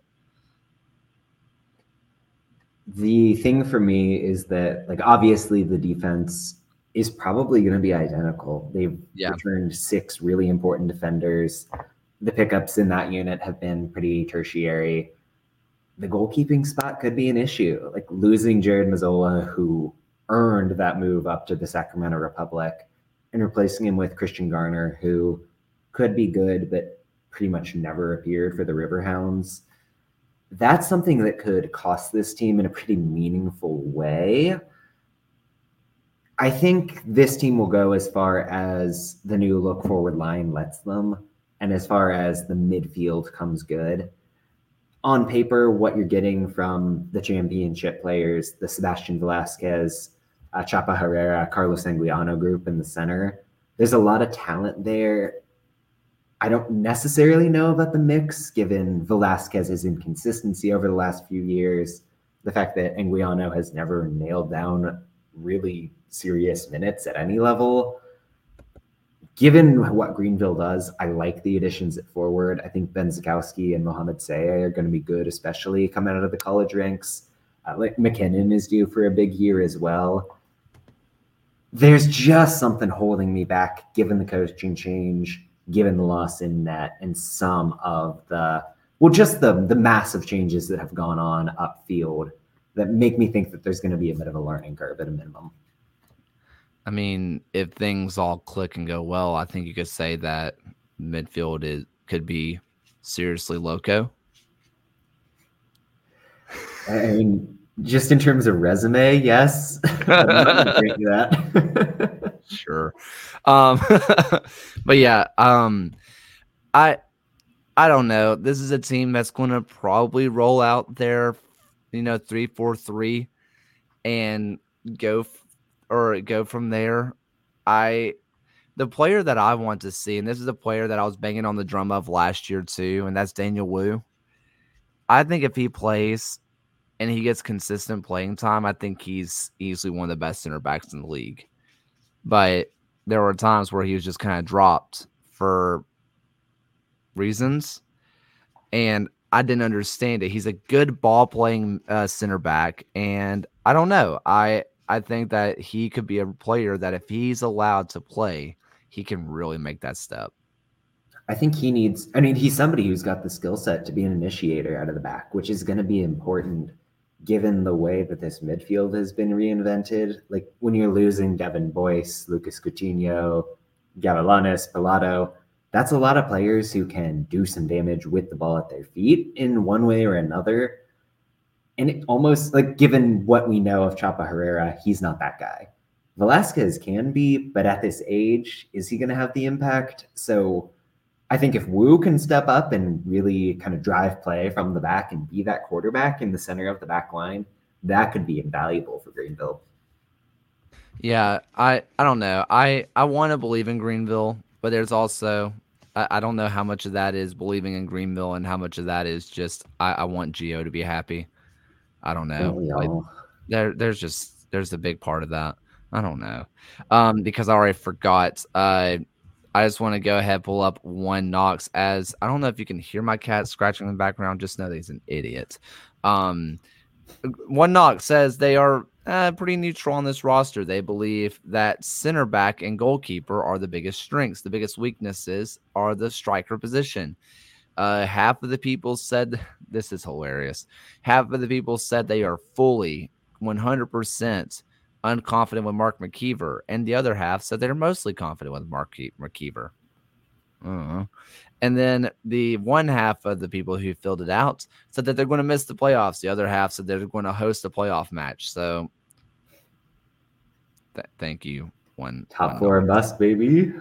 The thing for me is that, like, obviously the defense is probably going to be identical. They've yeah. returned six really important defenders. The pickups in that unit have been pretty tertiary. The goalkeeping spot could be an issue. Like losing Jared Mazzola, who earned that move up to the Sacramento Republic, and replacing him with Christian Garner, who could be good, but pretty much never appeared for the Riverhounds. That's something that could cost this team in a pretty meaningful way. I think this team will go as far as the new look forward line lets them, and as far as the midfield comes good. On paper, what you're getting from the championship players, the Sebastian Velasquez, uh, Chapa Herrera, Carlos Anguiano group in the center, there's a lot of talent there. I don't necessarily know about the mix, given Velasquez's inconsistency over the last few years, the fact that Anguiano has never nailed down really serious minutes at any level. Given what Greenville does, I like the additions at forward. I think Ben Zakowski and Mohamed Sayeh are going to be good, especially coming out of the college ranks. Uh, like McKinnon is due for a big year as well. There's just something holding me back, given the coaching change, given the loss in net, and some of the, well, just the the massive changes that have gone on upfield that make me think that there's going to be a bit of a learning curve at a minimum. I mean, if things all click and go well, I think you could say that midfield is could be seriously loco. I mean, just in terms of resume, yes. I'm not going to that. Sure. Um, but yeah, um, I I don't know. This is a team that's going to probably roll out their, you know, three four three and go f- or go from there. I the player that I want to see, and this is a player that I was banging on the drum of last year too, and that's Daniel Wu. I think if he plays and he gets consistent playing time, I think he's easily one of the best center backs in the league. But there were times where he was just kind of dropped for reasons, and I didn't understand it. He's a good ball-playing uh, center back, and I don't know. I I think that he could be a player that if he's allowed to play, he can really make that step. I think he needs – I mean, he's somebody who's got the skill set to be an initiator out of the back, which is going to be important given the way that this midfield has been reinvented. Like when you're losing Devin Boyce, Lucas Coutinho, Gavilanes, Pilato, that's a lot of players who can do some damage with the ball at their feet in one way or another. And it almost like, given what we know of Chapa Herrera, he's not that guy. Velasquez can be, but at this age, is he going to have the impact? So I think if Wu can step up and really kind of drive play from the back and be that quarterback in the center of the back line, that could be invaluable for Greenville. Yeah, I, I don't know. I, I want to believe in Greenville, but there's also, I, I don't know how much of that is believing in Greenville and how much of that is just, I, I want Gio to be happy. I don't know. Like, there, there's just, there's a big part of that. I don't know. Um, because I already forgot. Uh, I just want to go ahead and pull up one Knox as I don't know if you can hear my cat scratching in the background. Just know that he's an idiot. Um, one Knox says they are uh, pretty neutral on this roster. They believe that center back and goalkeeper are the biggest strengths. The biggest weaknesses are the striker position. Uh, half of the people said this is hilarious. Half of the people said they are fully one hundred percent unconfident with Mark McKeever, and the other half said they're mostly confident with Mark McKeever. Uh-huh. And then the one half of the people who filled it out said that they're going to miss the playoffs. The other half said they're going to host a playoff match. So th- thank you. One Top one four bust, baby.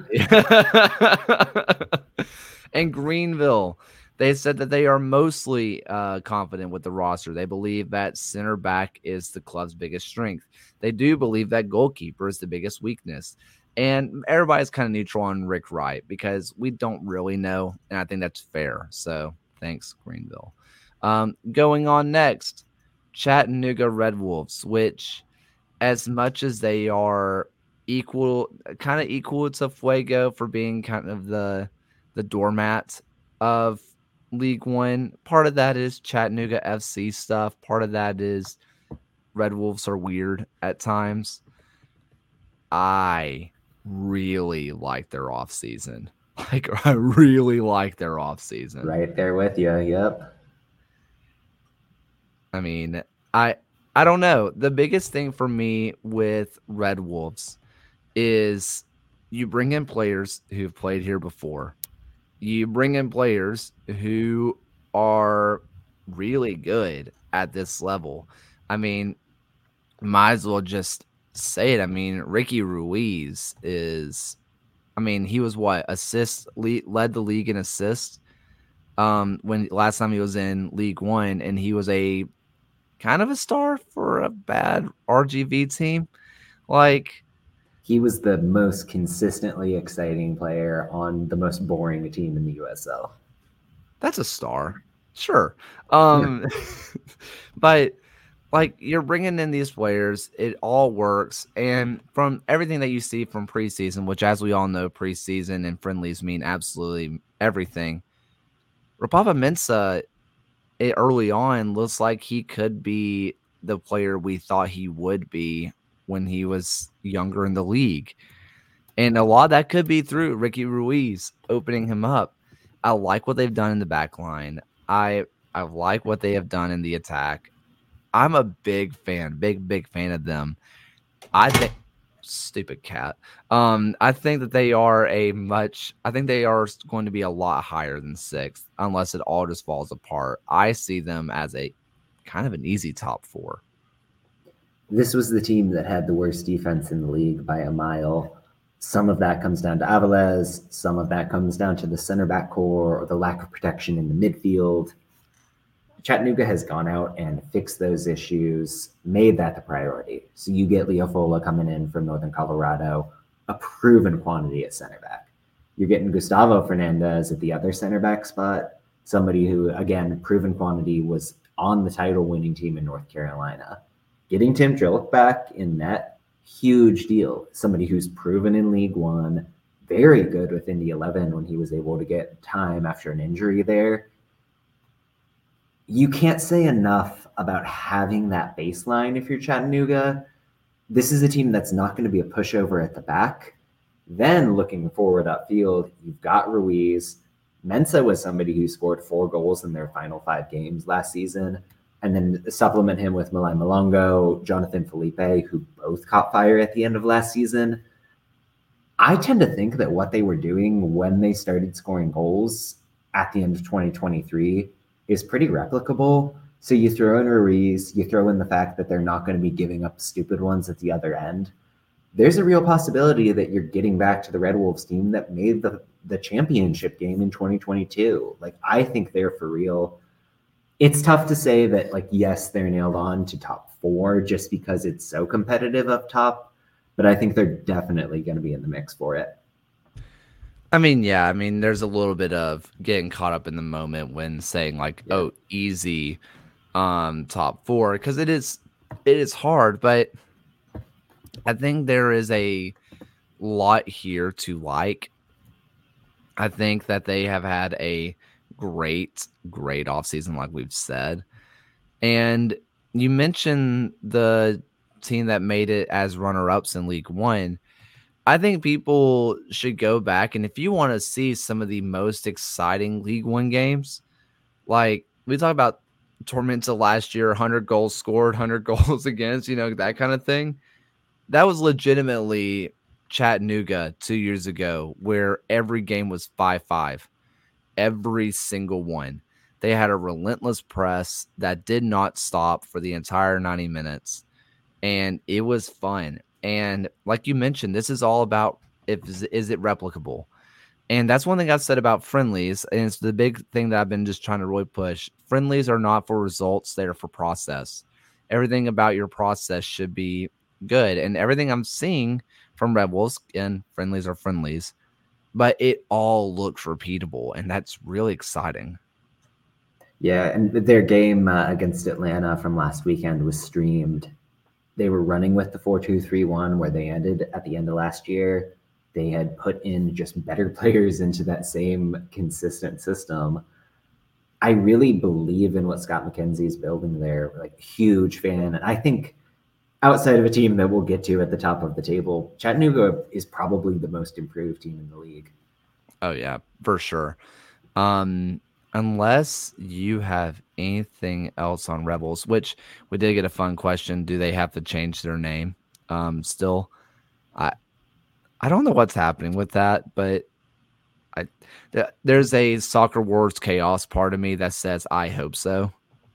And Greenville, they said that they are mostly uh, confident with the roster. They believe that center back is the club's biggest strength. They do believe that goalkeeper is the biggest weakness. And everybody's kind of neutral on Rick Wright because we don't really know. And I think that's fair. So thanks, Greenville. Um, going on next, Chattanooga Red Wolves, which as much as they are equal, kind of equal to Fuego for being kind of the the doormat of League One. Part of that is Chattanooga F C stuff. Part of that is Red Wolves are weird at times. I really like their off season. Like I really like their off season. Right there with you. Yep. I mean, I I don't know. The biggest thing for me with Red Wolves is you bring in players who've played here before. You bring in players who are really good at this level. I mean, might as well just say it. I mean, Ricky Ruiz is, I mean, he was what, assist, lead, led the league in assists um, when last time he was in League One, and he was a kind of a star for a bad R G V team. Like, he was the most consistently exciting player on the most boring team in the U S L. That's a star. Sure. Um, but like you're bringing in these players, it all works. And from everything that you see from preseason, which as we all know, preseason and friendlies mean absolutely everything. Rapava Mensah it, early on looks like he could be the player we thought he would be when he was younger in the league. And a lot of that could be through Ricky Ruiz opening him up. I like what they've done in the back line. I I like what they have done in the attack. I'm a big fan, big, big fan of them. I think stupid cat. Um, I think that they are a much I think they are going to be a lot higher than sixth, unless it all just falls apart. I see them as a kind of an easy top four. This was the team that had the worst defense in the league by a mile. Some of that comes down to Avilés. Some of that comes down to the center back core or the lack of protection in the midfield. Chattanooga has gone out and fixed those issues, made that the priority. So you get Leo Fola coming in from Northern Colorado, a proven quantity at center back. You're getting Gustavo Fernandez at the other center back spot, somebody who, again, proven quantity, was on the title winning team in North Carolina. Getting Tim Trillick back in net, huge deal. Somebody who's proven in League One, very good with Indy eleven when he was able to get time after an injury there. You can't say enough about having that baseline if you're Chattanooga. This is a team that's not going to be a pushover at the back. Then looking forward upfield, you've got Ruiz. Mensah was somebody who scored four goals in their final five games last season. And then supplement him with Malai Malongo, Jonathan Felipe, who both caught fire at the end of last season. I tend to think that what they were doing when they started scoring goals at the end of twenty twenty-three is pretty replicable. So you throw in Ruiz, you throw in the fact that they're not going to be giving up stupid ones at the other end. There's a real possibility that you're getting back to the Red Wolves team that made the, the championship game in twenty twenty-two. Like, I think they're for real. It's tough to say that, like, yes, they're nailed on to top four just because it's so competitive up top, but I think they're definitely going to be in the mix for it. I mean, yeah, I mean, there's a little bit of getting caught up in the moment when saying like, yeah. oh, easy um, top four, because it is, it is hard, but I think there is a lot here to like. I think that they have had a great, great offseason, like we've said. And you mentioned the team that made it as runner-ups in League One. I think people should go back, and if you want to see some of the most exciting League One games, like we talked about Tormenta last year, one hundred goals scored, one hundred goals against, you know, that kind of thing. That was legitimately Chattanooga two years ago, where every game was five five, every single one. They had a relentless press that did not stop for the entire ninety minutes, and it was fun. And like you mentioned, this is all about if is it replicable. And that's one thing I've said about friendlies, and it's the big thing that I've been just trying to really push. Friendlies are not for results, they're for process. Everything about your process should be good. And everything I'm seeing from Rebels, and friendlies are friendlies, but it all looks repeatable, and that's really exciting. Yeah, and their game uh, against Atlanta from last weekend was streamed. They were running with the four two three one where they ended at the end of last year. They had put in just better players into that same consistent system. I really believe in what Scott McKenzie is building there. Like, huge fan. And I think outside of a team that we'll get to at the top of the table, Chattanooga is probably the most improved team in the league. Oh, yeah, for sure. Um, unless you have anything else on Rebels, which we did get a fun question. Do they have to change their name? Um, still, I I don't know what's happening with that, but I th- there's a Soccer Wars Chaos part of me that says I hope so.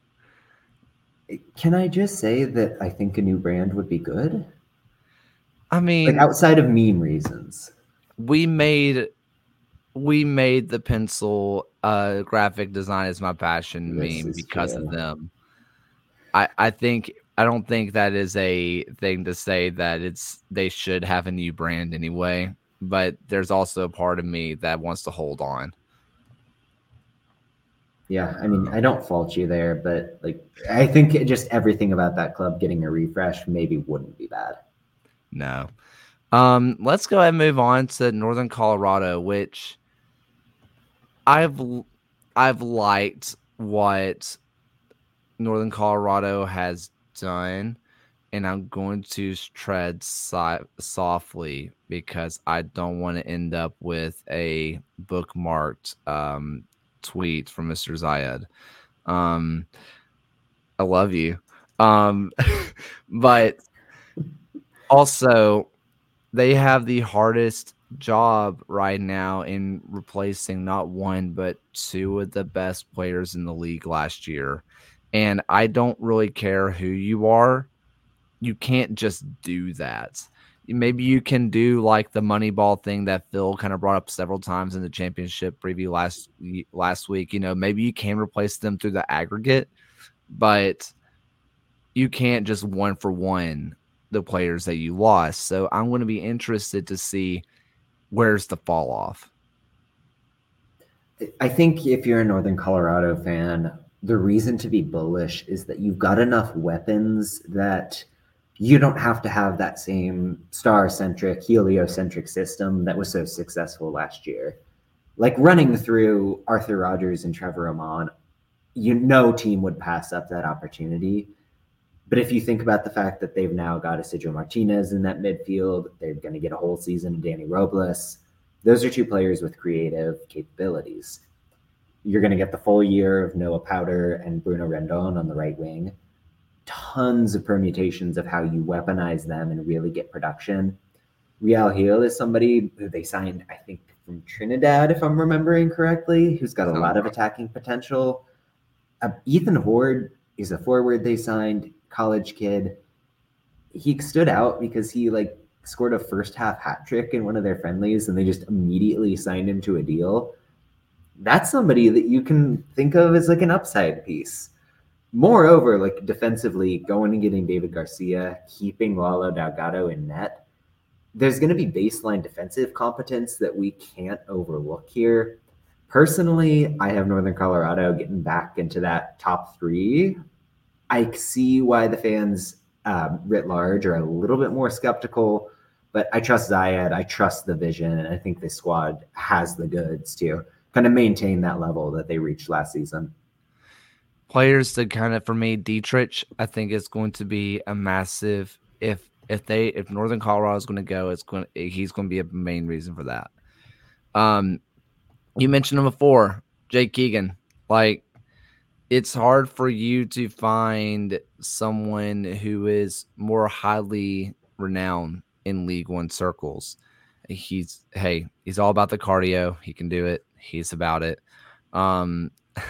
Can I just say that I think a new brand would be good? I mean, like outside of meme reasons. We made we made the pencil uh graphic design is my passion This meme is because true. of them. I I think I don't think that is a thing to say that it's they should have a new brand anyway, but there's also a part of me that wants to hold on. Yeah, I mean, I don't fault you there, but like I think just everything about that club getting a refresh maybe wouldn't be bad. No. Um, let's go ahead and move on to Northern Colorado, which I've I've liked what Northern Colorado has done, and I'm going to tread so- softly because I don't want to end up with a bookmarked um, tweet from Mister Zayed. Um, I love you. Um, but also, they have the hardest job right now in replacing not one, but two of the best players in the league last year. And I don't really care who you are. You can't just do that. Maybe you can do like the Moneyball thing that Phil kind of brought up several times in the championship preview last last week. You know, maybe you can replace them through the aggregate, but you can't just one for one the players that you lost. So I'm going to be interested to see where's the fall off. I think if you're a Northern Colorado fan, the reason to be bullish is that you've got enough weapons that you don't have to have that same star-centric, heliocentric system that was so successful last year. Like running through Arthur Rogers and Trevor Amon, you know team would pass up that opportunity. But if you think about the fact that they've now got Isidro Martinez in that midfield, they're going to get a whole season of Danny Robles. Those are two players with creative capabilities. You're going to get the full year of Noah Powder and Bruno Rendon on the right wing. Tons of permutations of how you weaponize them and really get production. Real Gil is somebody who they signed, I think, from Trinidad, if I'm remembering correctly, who's got a lot of attacking potential. Uh, Ethan Horde is a forward they signed, college kid. He stood out because he like scored a first half hat trick in one of their friendlies, and they just immediately signed him to a deal. That's somebody that you can think of as like an upside piece. Moreover, like defensively, going and getting David Garcia, keeping Lalo Delgado in net, there's going to be baseline defensive competence that we can't overlook here. Personally, I have Northern Colorado getting back into that top three. I see why the fans um, writ large are a little bit more skeptical. But I trust Zayed. I trust the vision, and I think the squad has the goods to kind of maintain that level that they reached last season. Players to kind of, for me, Dietrich, I think is going to be a massive. If if they if Northern Colorado is going to go, it's going he's going to be a main reason for that. Um, you mentioned him before, Jake Keegan. Like, it's hard for you to find someone who is more highly renowned in League One circles. He's hey, he's all about the cardio. He can do it. He's about it. Um,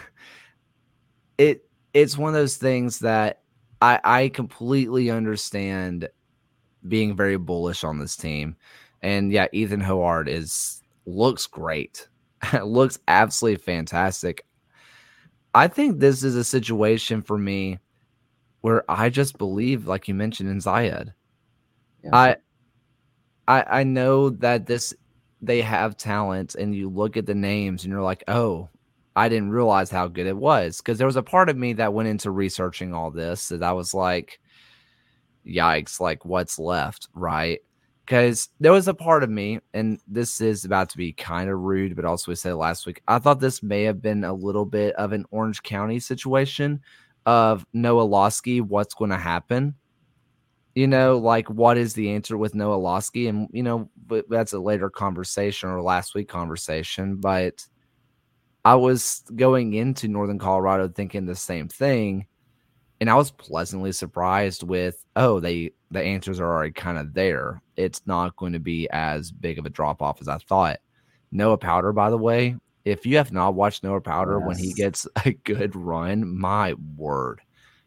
it it's one of those things that I I completely understand being very bullish on this team. And yeah, Ethan Howard is looks great. Looks absolutely fantastic. I think this is a situation for me where I just believe, like you mentioned, in Zayed. Yeah. I I I know that this they have talent, and you look at the names and you're like, oh, I didn't realize how good it was. Because there was a part of me that went into researching all this that I was like, yikes, like what's left, right? Because there was a part of me, and this is about to be kind of rude, but also we said last week, I thought this may have been a little bit of an Orange County situation of Noah Losky, what's going to happen? You know, like what is the answer with Noah Losky? And, you know, but that's a later conversation or last week conversation. But I was going into Northern Colorado thinking the same thing. And I was pleasantly surprised with, oh, they the answers are already kind of there. It's not going to be as big of a drop-off as I thought. Noah Powder, by the way, if you have not watched Noah Powder yes. when he gets a good run, my word.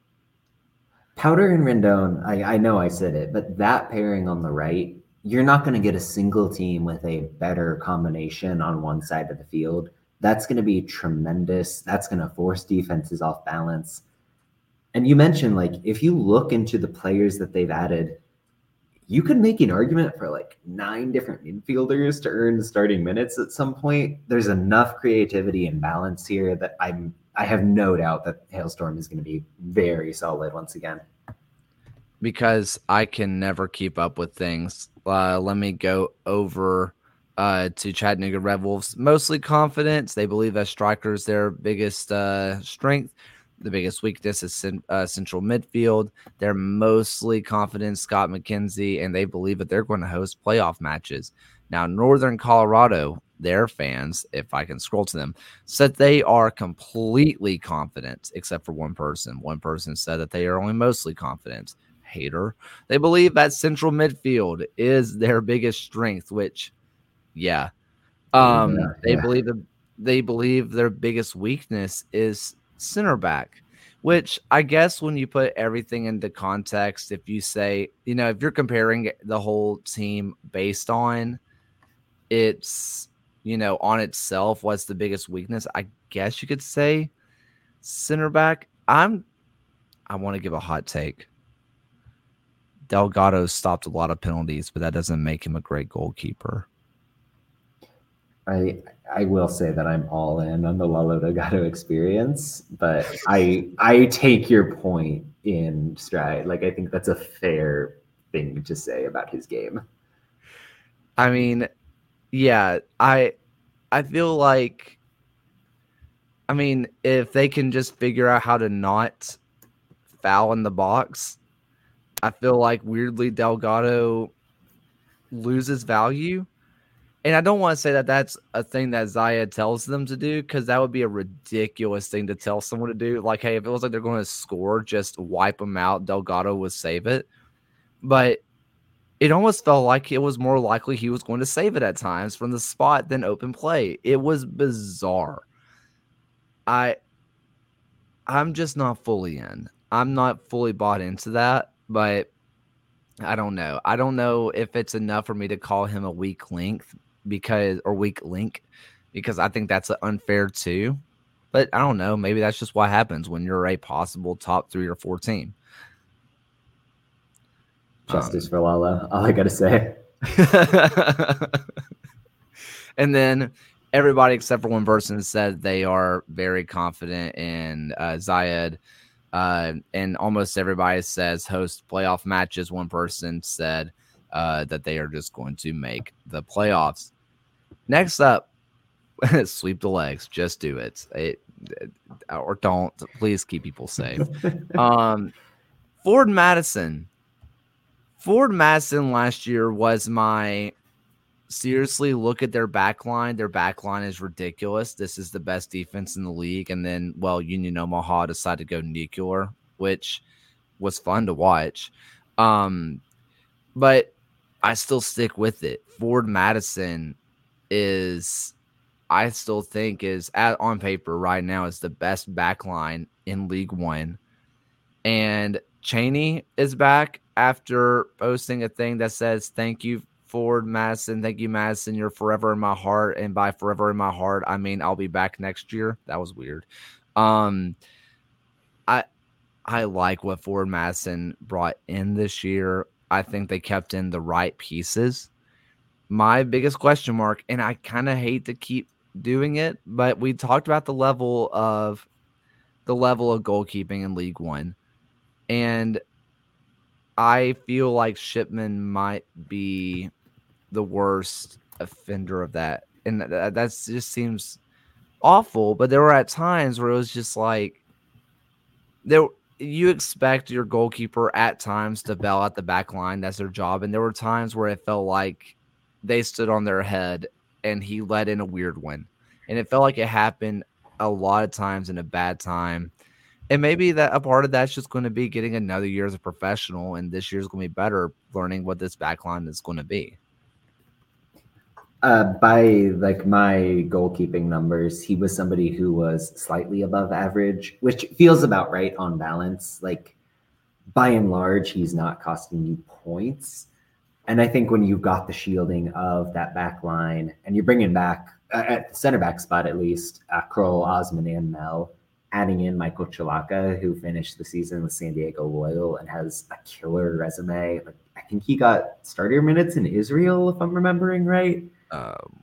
Powder and Rendon, I, I know I said it, but that pairing on the right, you're not going to get a single team with a better combination on one side of the field. That's going to be tremendous. That's going to force defenses off balance. And you mentioned, like, if you look into the players that they've added, you could make an argument for like nine different midfielders to earn starting minutes at some point. There's enough creativity and balance here that I'm I have no doubt that Hailstorm is going to be very solid once again. Because I can never keep up with things. Uh, let me go over uh, to Chattanooga Red Wolves. Mostly confidence. They believe that striker is their biggest uh, strength. The biggest weakness is uh, central midfield. They're mostly confident in Scott McKenzie, and they believe that they're going to host playoff matches. Now, Northern Colorado, their fans, if I can scroll to them, said they are completely confident, except for one person. One person said that they are only mostly confident. Hater. They believe that central midfield is their biggest strength, which, yeah. Um, yeah, they yeah. believe that they believe their biggest weakness is center back, which I guess when you put everything into context, if you say, you know, if you're comparing the whole team based on it's, you know, on itself, what's the biggest weakness? I guess you could say center back. I'm, I want to give a hot take. Delgado stopped a lot of penalties, but that doesn't make him a great goalkeeper. I I will say that I'm all in on the Lalo Delgado experience, but I I take your point in stride. Like, I think that's a fair thing to say about his game. I mean, yeah, I I feel like, I mean, if they can just figure out how to not foul in the box, I feel like weirdly Delgado loses value. And I don't want to say that that's a thing that Zayed tells them to do, because that would be a ridiculous thing to tell someone to do. Like, hey, if it was like they're going to score, just wipe them out. Delgado would save it. But it almost felt like it was more likely he was going to save it at times from the spot than open play. It was bizarre. I, I'm just not fully in. I'm not fully bought into that, but I don't know. I don't know if it's enough for me to call him a weak link because or weak link because I think that's unfair too. But I don't know. Maybe that's just what happens when you're a possible top three or four team. Justice um, for Lala. All I gotta say. And then everybody except for one person said they are very confident in uh, Zayed. Uh, and almost everybody says host playoff matches. One person said uh, that they are just going to make the playoffs. Next up, sweep the legs. Just do it. it. Or don't. Please keep people safe. um, Ford Madison. Ford Madison last year was my seriously look at their back line. Their back line is ridiculous. This is the best defense in the league. And then, well, Union Omaha decided to go nuclear, which was fun to watch. Um, but I still stick with it. Ford Madison is, I still think, is at, on paper right now is the best back line in League One. And Cheney is back after posting a thing that says, thank you, Ford Madison. Thank you, Madison. You're forever in my heart. And by forever in my heart, I mean I'll be back next year. That was weird. Um, I I like what Ford Madison brought in this year. I think they kept in the right pieces. My biggest question mark, and I kind of hate to keep doing it, but we talked about the level of the level of goalkeeping in League One. And I feel like Shipman might be the worst offender of that. And that that's just seems awful. But there were at times where it was just like, there you expect your goalkeeper at times to bail out the back line. That's their job. And there were times where it felt like they stood on their head and he let in a weird one. And it felt like it happened a lot of times in a bad time. And maybe that a part of that's just going to be getting another year as a professional, and this year's going to be better learning what this backline is going to be. Uh, by like my goalkeeping numbers, he was somebody who was slightly above average, which feels about right on balance. Like by and large, he's not costing you points. And I think when you've got the shielding of that back line and you're bringing back uh, at the center back spot, at least uh, Kroll, Osman, and Mel, adding in Michael Chilaka, who finished the season with San Diego Loyal and has a killer resume. Like, I think he got starter minutes in Israel, if I'm remembering right. Um,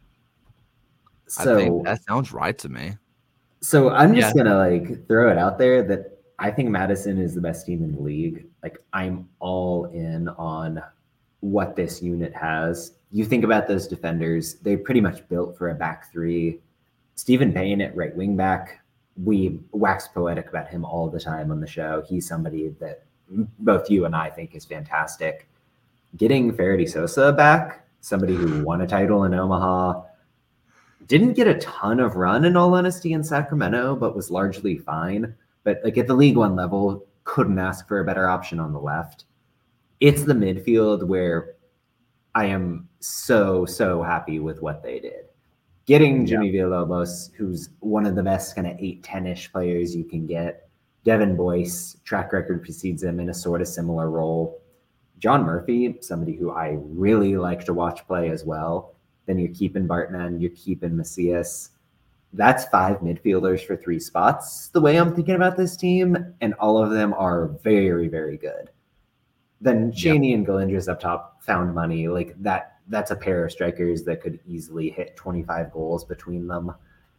so I think that sounds right to me. So I'm just yeah. gonna like throw it out there that I think Madison is the best team in the league. Like I'm all in on what this unit has. You think about those defenders, they pretty much built for a back three. Stephen Payne at right wing back, we wax poetic about him all the time on the show. He's somebody that both you and I think is fantastic. Getting Faraday Sosa back, somebody who won a title in Omaha, didn't get a ton of run in all honesty in Sacramento, but was largely fine. But like at the League One level, couldn't ask for a better option on the left. It's the midfield where I am so, so happy with what they did. Getting Jimmy yeah. Villalobos, who's one of the best kind of eight ten-ish players you can get. Devin Boyce, track record precedes him in a sort of similar role. John Murphy, somebody who I really like to watch play as well. Then you're keeping Bartman, you're keeping Macias. That's five midfielders for three spots, the way I'm thinking about this team, and all of them are very, very good. Then Cheney yep. and Galindras up top found money. Like that, that's a pair of strikers that could easily hit twenty-five goals between them.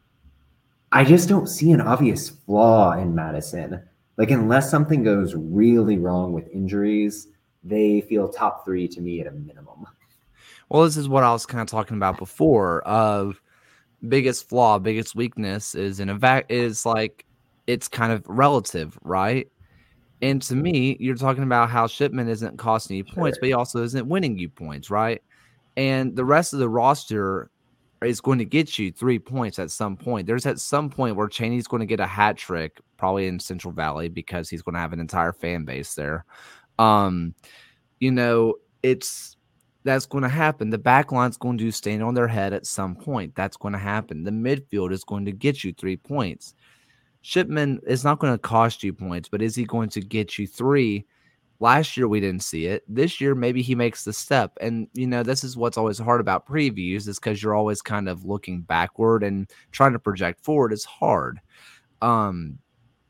I just don't see an obvious flaw in Madison. Like unless something goes really wrong with injuries, they feel top three to me at a minimum. Well, this is what I was kind of talking about before. Of biggest flaw, biggest weakness is in a vac is like it's kind of relative, right? And to me, you're talking about how Shipman isn't costing you points, sure. but he also isn't winning you points, right? And the rest of the roster is going to get you three points at some point. There's at some point where Cheney's going to get a hat trick, probably in Central Valley, because he's going to have an entire fan base there. Um, you know, it's that's going to happen. The back line's going to stand on their head at some point. That's going to happen. The midfield is going to get you three points. Shipman is not going to cost you points, but is he going to get you three? Last year, we didn't see it. This year, maybe he makes the step. And, you know, this is what's always hard about previews is because you're always kind of looking backward and trying to project forward is hard. Um,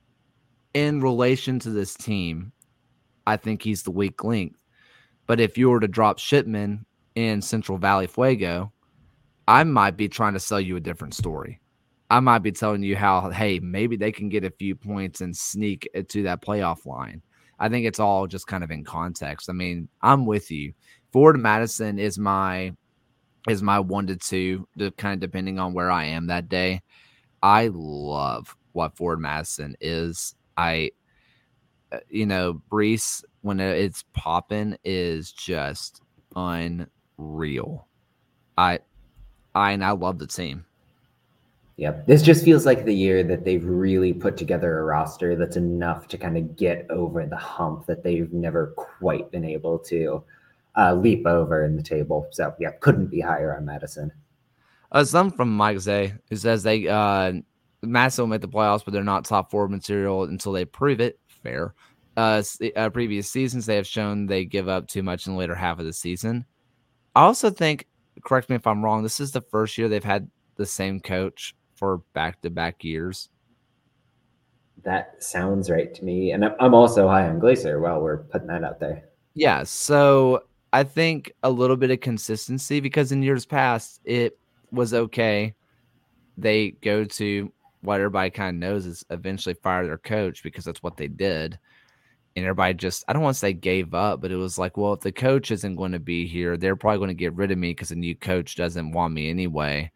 in relation to this team, I think he's the weak link. But if you were to drop Shipman in Central Valley Fuego, I might be trying to sell you a different story. I might be telling you how, hey, maybe they can get a few points and sneak to that playoff line. I think it's all just kind of in context. I mean, I'm with you. Forward Madison is my is my one to two, kind of depending on where I am that day. I love what Forward Madison is. I, you know, Brees, when it's popping, is just unreal. I, I, and I love the team. Yep. This just feels like the year that they've really put together a roster that's enough to kind of get over the hump that they've never quite been able to uh, leap over in the table. So, yeah, couldn't be higher on Madison. Uh, some from Mike Zay, who says they uh, Madison will make the playoffs, but they're not top four material until they prove it. Fair. Uh, uh, previous seasons, they have shown they give up too much in the later half of the season. I also think, correct me if I'm wrong, this is the first year they've had the same coach for back-to-back years. That sounds right to me. And I'm also high on Glacier while we're putting that out there. Yeah, so I think a little bit of consistency, because in years past, it was okay. They go to what everybody kind of knows is eventually fire their coach, because that's what they did. And everybody just, I don't want to say gave up, but it was like, well, if the coach isn't going to be here, they're probably going to get rid of me because the new coach doesn't want me anyway.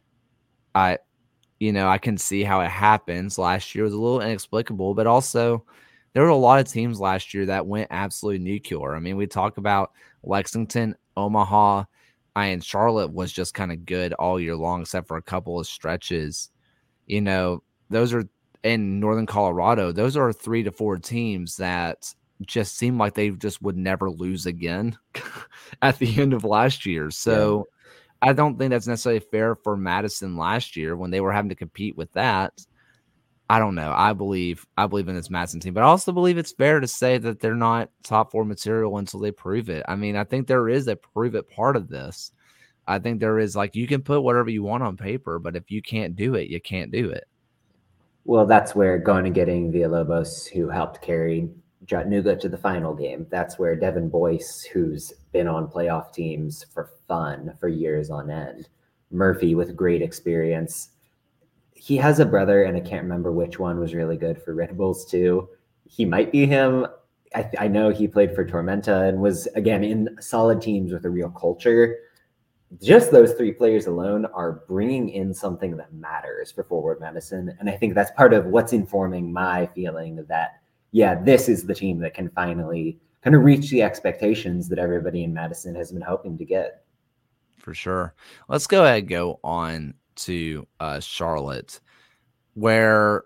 I, you know, I can see how it happens. Last year was a little inexplicable, but also there were a lot of teams last year that went absolutely nuclear. I mean, we talk about Lexington, Omaha, and Charlotte was just kind of good all year long, except for a couple of stretches. You know, those are in Northern Colorado. Those are three to four teams that just seem like they just would never lose again at the end of last year. So yeah. I don't think that's necessarily fair for Madison last year when they were having to compete with that. I don't know. I believe I believe in this Madison team, but I also believe it's fair to say that they're not top four material until they prove it. I mean, I think there is a prove it part of this. I think there is, like, you can put whatever you want on paper, but if you can't do it, you can't do it. Well, that's where going and getting Villalobos, who helped carry Chattanooga to the final game. That's where Devin Boyce, who's been on playoff teams for fun for years on end. Murphy with great experience. He has a brother, and I can't remember which one was really good for Red Bulls too. He might be him. I, I know he played for Tormenta and was, again, in solid teams with a real culture. Just those three players alone are bringing in something that matters for Forward Madison. And I think that's part of what's informing my feeling that, yeah, this is the team that can finally kind of reach the expectations that everybody in Madison has been hoping to get. For sure. Let's go ahead and go on to uh, Charlotte, where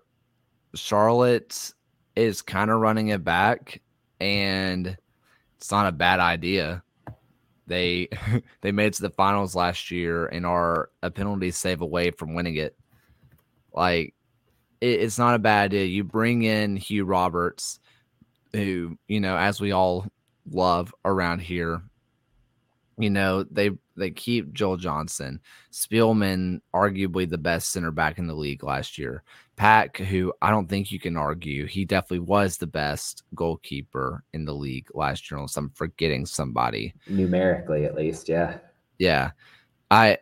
Charlotte is kind of running it back, and it's not a bad idea. They they made it to the finals last year and are a penalty save away from winning it. Like, it, it's not a bad idea. You bring in Hugh Roberts, who, you know, as we all love around here. You know, they they keep Joel Johnson. Spielman, arguably the best center back in the league last year. Pack, who I don't think you can argue, he definitely was the best goalkeeper in the league last year, unless I'm forgetting somebody. Numerically, at least, yeah. Yeah. I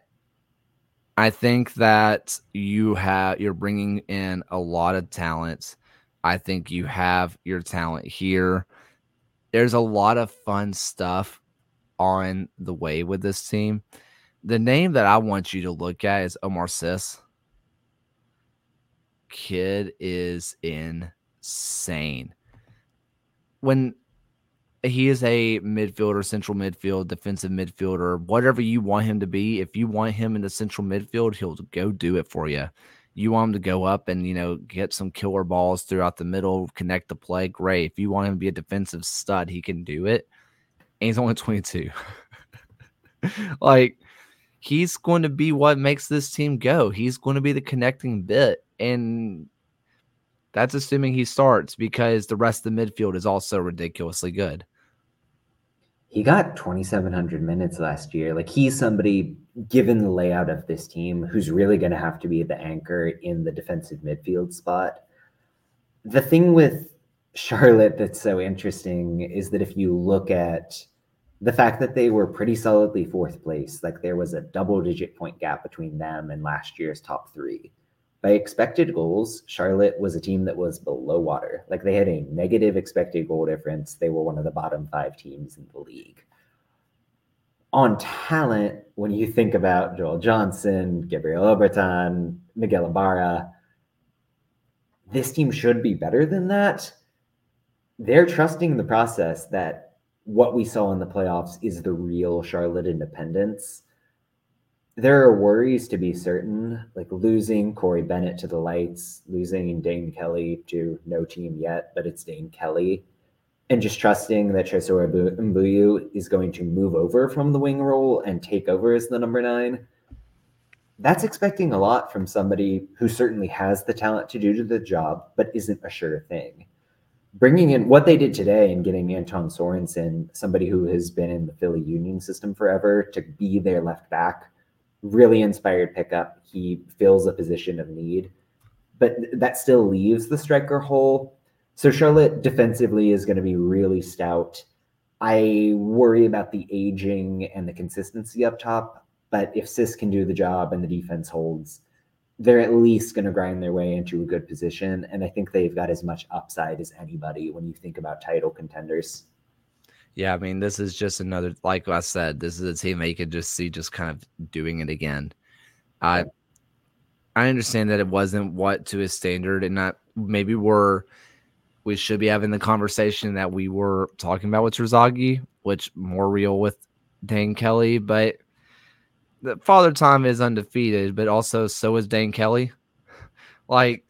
I think that you have you're bringing in a lot of talent. I think you have your talent here. There's a lot of fun stuff on the way with this team. The name that I want you to look at is Omar Sis. Kid is insane. When he is a midfielder, central midfield, defensive midfielder, whatever you want him to be, if you want him in the central midfield, he'll go do it for you. You want him to go up and, you know, get some killer balls throughout the middle, connect the play, great. If you want him to be a defensive stud, he can do it. And he's only twenty-two. Like, he's going to be what makes this team go. He's going to be the connecting bit. And that's assuming he starts, because the rest of the midfield is also ridiculously good. He got twenty-seven hundred minutes last year. Like, he's somebody, given the layout of this team, who's really going to have to be the anchor in the defensive midfield spot. The thing with Charlotte that's so interesting is that if you look at the fact that they were pretty solidly fourth place, like there was a double digit point gap between them and last year's top three. By expected goals, Charlotte was a team that was below water. Like they had a negative expected goal difference. They were one of the bottom five teams in the league. On talent, when you think about Joel Johnson, Gabriel Obertan, Miguel Ibarra, this team should be better than that. They're trusting the process that what we saw in the playoffs is the real Charlotte Independence. There are worries, to be certain, like losing Corey Bennett to the Lights, losing Dane Kelly to no team yet, but it's Dane Kelly, and just trusting that Tresor Mbuyu is going to move over from the wing role and take over as the number nine. That's expecting a lot from somebody who certainly has the talent to do the job, but isn't a sure thing. Bringing in what they did today and getting Anton Sorensen, somebody who has been in the Philly Union system forever, to be their left back, really inspired pickup. He fills a position of need, but that still leaves the striker hole. So Charlotte defensively is going to be really stout. I worry about the aging and the consistency up top, but if Sis can do the job and the defense holds, they're at least going to grind their way into a good position. And I think they've got as much upside as anybody when you think about title contenders. Yeah, I mean, this is just another, like I said, this is a team that you could just see just kind of doing it again. I I understand that it wasn't what to his standard, and not maybe we're we should be having the conversation that we were talking about with Terzaghi, which more real with Dane Kelly, but the Father Time is undefeated, but also so is Dane Kelly. Like,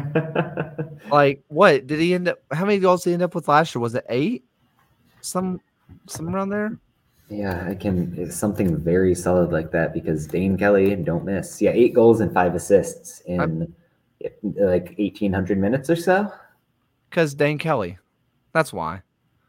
like what did he end up? How many goals did he end up with last year? Was it eight? Some, some around there. Yeah, I can. It's something very solid like that because Dane Kelly don't miss. Yeah, eight goals and five assists in I, like eighteen hundred minutes or so. Because Dane Kelly, that's why.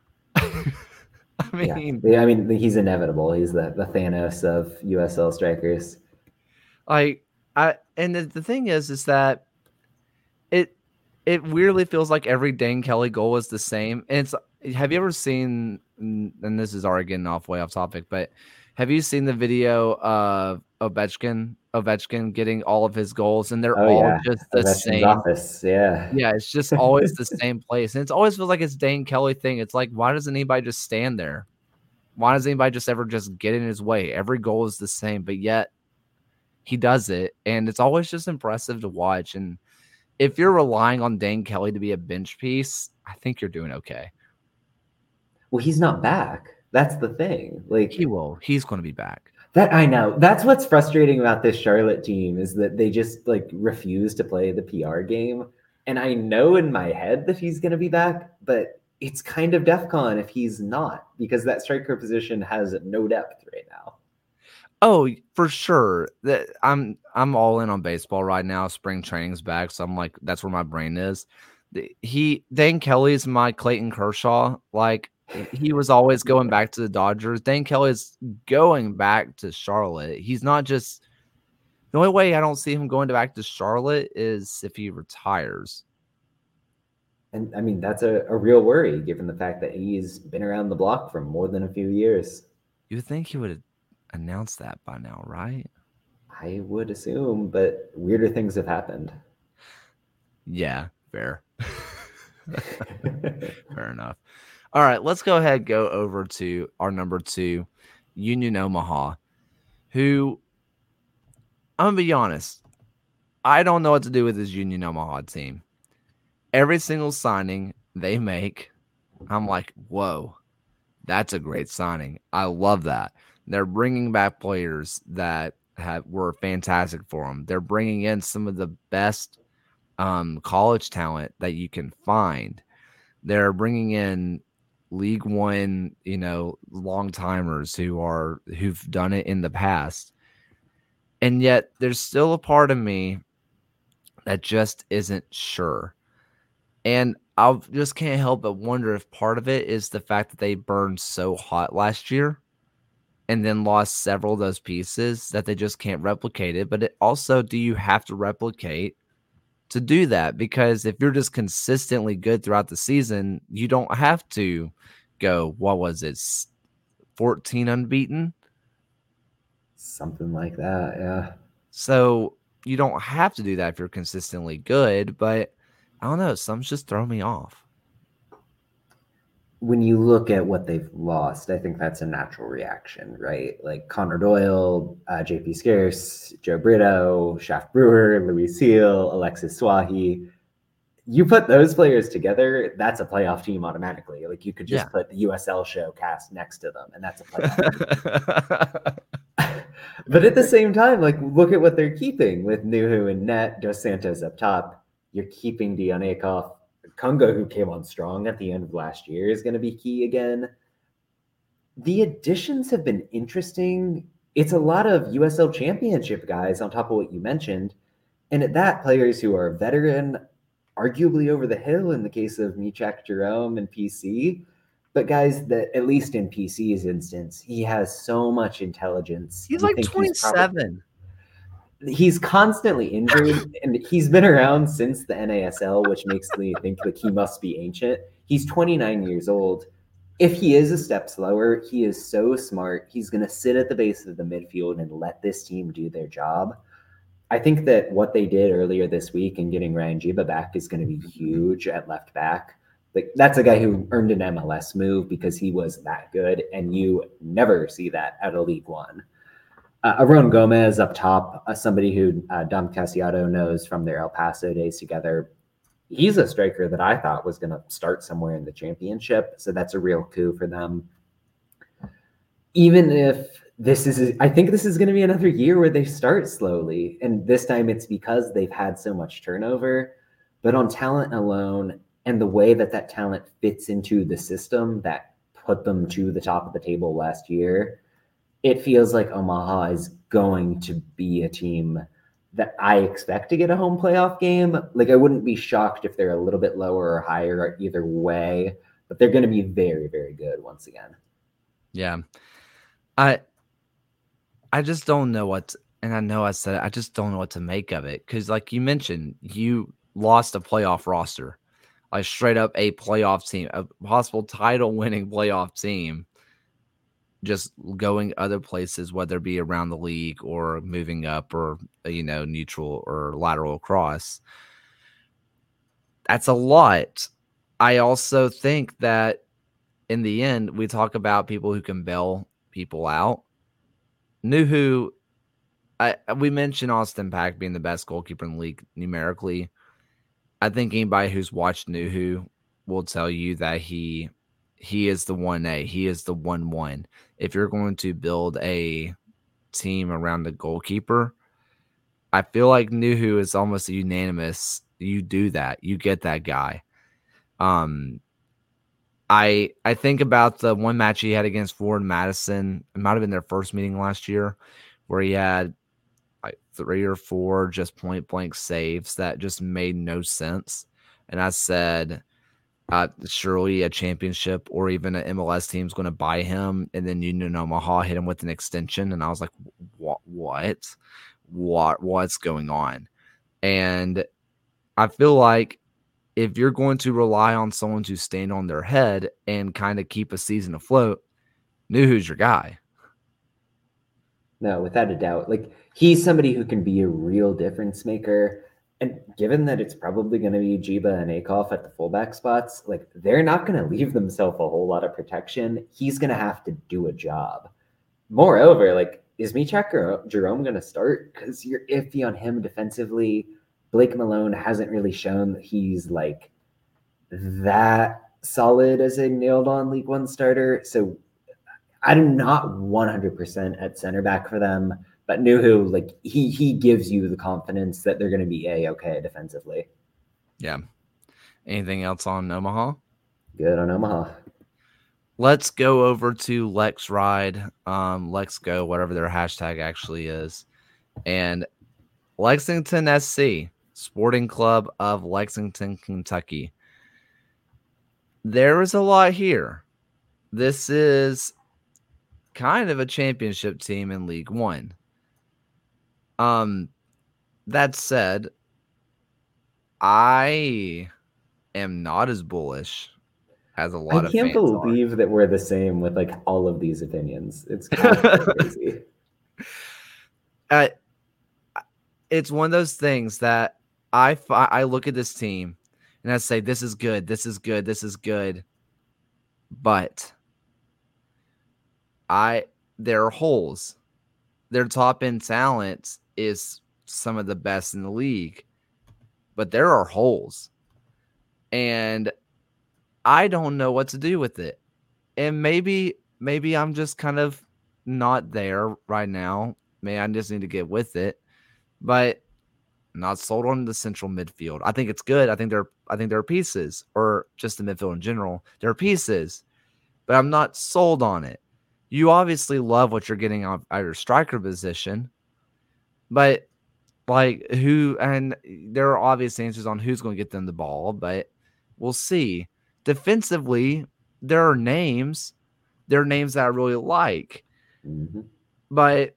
I mean, yeah. I mean, he's inevitable. He's the, the Thanos of U S L strikers. Like I, and the, the thing is, is that it it weirdly feels like every Dane Kelly goal is the same. And it's, have you ever seen? And this is already getting off way off topic, but have you seen the video of Ovechkin? Ovechkin getting all of his goals, and they're oh, all yeah. just the Ovechkin's same. Office, yeah, yeah. It's just always the same place, and it always feels like it's Dane Kelly thing. It's like, why doesn't anybody just stand there? Why does anybody just ever just get in his way? Every goal is the same, but yet he does it, and it's always just impressive to watch. And if you're relying on Dane Kelly to be a bench piece, I think you're doing okay. Well, he's not back. That's the thing. Like he will. He's going to be back. That I know. That's what's frustrating about this Charlotte team is that they just like refuse to play the P R game. And I know in my head that he's going to be back, but it's kind of DEFCON if he's not, because that striker position has no depth right now. Oh, for sure. That I'm I'm all in on baseball right now. Spring training's back, so I'm like, that's where my brain is. He Dane Kelly's my Clayton Kershaw. Like, he was always going back to the Dodgers. Dane Kelly's going back to Charlotte. He's not just – the only way I don't see him going back to Charlotte is if he retires. And, I mean, that's a, a real worry given the fact that he's been around the block for more than a few years. You would think he would have announced that by now, right? I would assume, but weirder things have happened. Yeah, fair. Fair enough. All right, let's go ahead and go over to our number two, Union Omaha, who, I'm going to be honest, I don't know what to do with this Union Omaha team. Every single signing they make, I'm like, whoa, that's a great signing. I love that. They're bringing back players that have were fantastic for them. They're bringing in some of the best um, college talent that you can find. They're bringing in League One, you know, long timers who are who've done it in the past. And yet there's still a part of me that just isn't sure. And I just can't help but wonder if part of it is the fact that they burned so hot last year and then lost several of those pieces that they just can't replicate it. But it also, do you have to replicate to do that? Because if you're just consistently good throughout the season, you don't have to go, what was it, fourteen unbeaten? Something like that, yeah. So you don't have to do that if you're consistently good, but I don't know. Some just throw me off. When you look at what they've lost, I think that's a natural reaction, right? Like Connor Doyle, uh, J P Scarce, Joe Brito, Shaft Brewer, Louis Seal, Alexis Swahi. You put those players together, that's a playoff team automatically. Like you could just Yeah. put the U S L show cast next to them, and that's a playoff team. But at the same time, like look at what they're keeping with Nuhu and net, Dos Santos up top. You're keeping Dion Akoff. Kunga, who came on strong at the end of last year, is going to be key again. The additions have been interesting. It's a lot of U S L Championship guys on top of what you mentioned. And at that, players who are veteran, arguably over the hill in the case of Michak Jerome and P C, but guys that, at least in P C's instance, he has so much intelligence. He's You like think he's probably twenty-seven. he's constantly injured, and he's been around since the N A S L, which makes me think that he must be ancient. He's twenty-nine years old. If he is a step slower, he is so smart. He's going to sit at the base of the midfield and let this team do their job. I think that what they did earlier this week in getting Ryan Jiba back is going to be huge at left back. Like that's a guy who earned an M L S move because he was that good, and you never see that out of League One. Uh, Aaron Gomez up top, uh, somebody who uh, Dom Casiato knows from their El Paso days together. He's a striker that I thought was going to start somewhere in the championship, so that's a real coup for them. Even if this is, I think this is going to be another year where they start slowly, and this time it's because they've had so much turnover. But on talent alone and the way that that talent fits into the system that put them to the top of the table last year, it feels like Omaha is going to be a team that I expect to get a home playoff game. Like I wouldn't be shocked if they're a little bit lower or higher either way, but they're going to be very, very good once again. Yeah. I I just don't know what, and I know I said it, I just don't know what to make of it. Because like you mentioned, you lost a playoff roster, like straight up a playoff team, a possible title winning playoff team, just going other places, whether it be around the league or moving up or, you know, neutral or lateral across. That's a lot. I also think that in the end, we talk about people who can bail people out. Nuhu, I we mentioned Austin Pack being the best goalkeeper in the league numerically. I think anybody who's watched Nuhu will tell you that he he is the one A. He is the one one. If you're going to build a team around the goalkeeper, I feel like Nuhu is almost unanimous. You do that. You get that guy. Um, I I think about the one match he had against Ford Madison. It might have been their first meeting last year, where he had like three or four just point blank saves that just made no sense. And I said, uh, surely a championship or even an M L S team is going to buy him. And then Union Omaha hit him with an extension. And I was like, what, what, what, what's going on? And I feel like if you're going to rely on someone to stand on their head and kind of keep a season afloat, Nuhu's your guy. No, without a doubt. Like he's somebody who can be a real difference maker. And given that it's probably going to be Jiba and Akoff at the fullback spots, like they're not going to leave themselves a whole lot of protection. He's going to have to do a job. Moreover, like is Michak Jerome going to start? Because you're iffy on him defensively. Blake Malone hasn't really shown that he's like that solid as a nailed on League One starter. So I'm not one hundred percent at center back for them, but Nuhu, like he he gives you the confidence that they're going to be a-okay defensively. Yeah. Anything else on Omaha? Good on Omaha. Let's go over to Lex Ride, um, Lex Go, whatever their hashtag actually is. And Lexington S C, Sporting Club of Lexington, Kentucky. There is a lot here. This is kind of a championship team in League One. Um, that said, I am not as bullish as a lot I of can't fans believe are. that we're the same with like all of these opinions. It's kind of crazy. Uh, it's one of those things that I I look at this team and I say, this is good, this is good, this is good. But I there are holes. Their top end talent is some of the best in the league, but there are holes. And I don't know what to do with it. And maybe maybe I'm just kind of not there right now. Maybe I just need to get with it. But I'm not sold on the central midfield. I think it's good. I think there I think there are pieces, or just the midfield in general. There are pieces, but I'm not sold on it. You obviously love what you're getting out of your striker position, but like who, and there are obvious answers on who's going to get them the ball, but we'll see. Defensively, there are names. There are names that I really like, Mm-hmm. but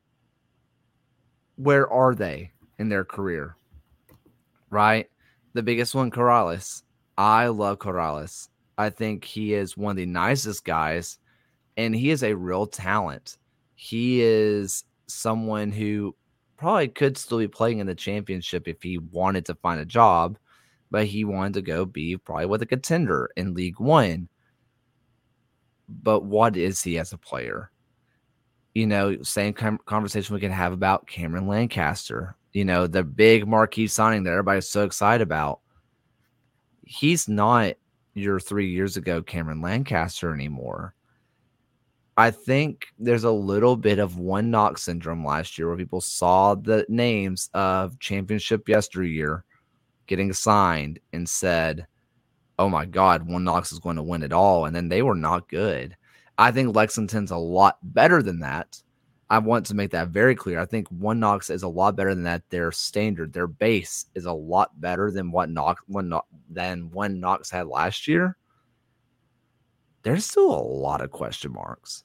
where are they in their career? Right? The biggest one, Corrales. I love Corrales. I think he is one of the nicest guys, and he is a real talent. He is someone who probably could still be playing in the championship if he wanted to find a job, but he wanted to go be probably with a contender in League One. But what is he as a player? You know, same conversation we can have about Cameron Lancaster. You know, the big marquee signing that everybody's so excited about. He's not your three years ago Cameron Lancaster anymore. I think there's a little bit of one knock syndrome last year where people saw the names of championship yesteryear getting signed and said, oh my God, one Knox is going to win it all. And then they were not good. I think Lexington's a lot better than that. I want to make that very clear. I think one Knox is a lot better than that. Their standard, their base is a lot better than what Knox one than one Knox had last year. There's still a lot of question marks.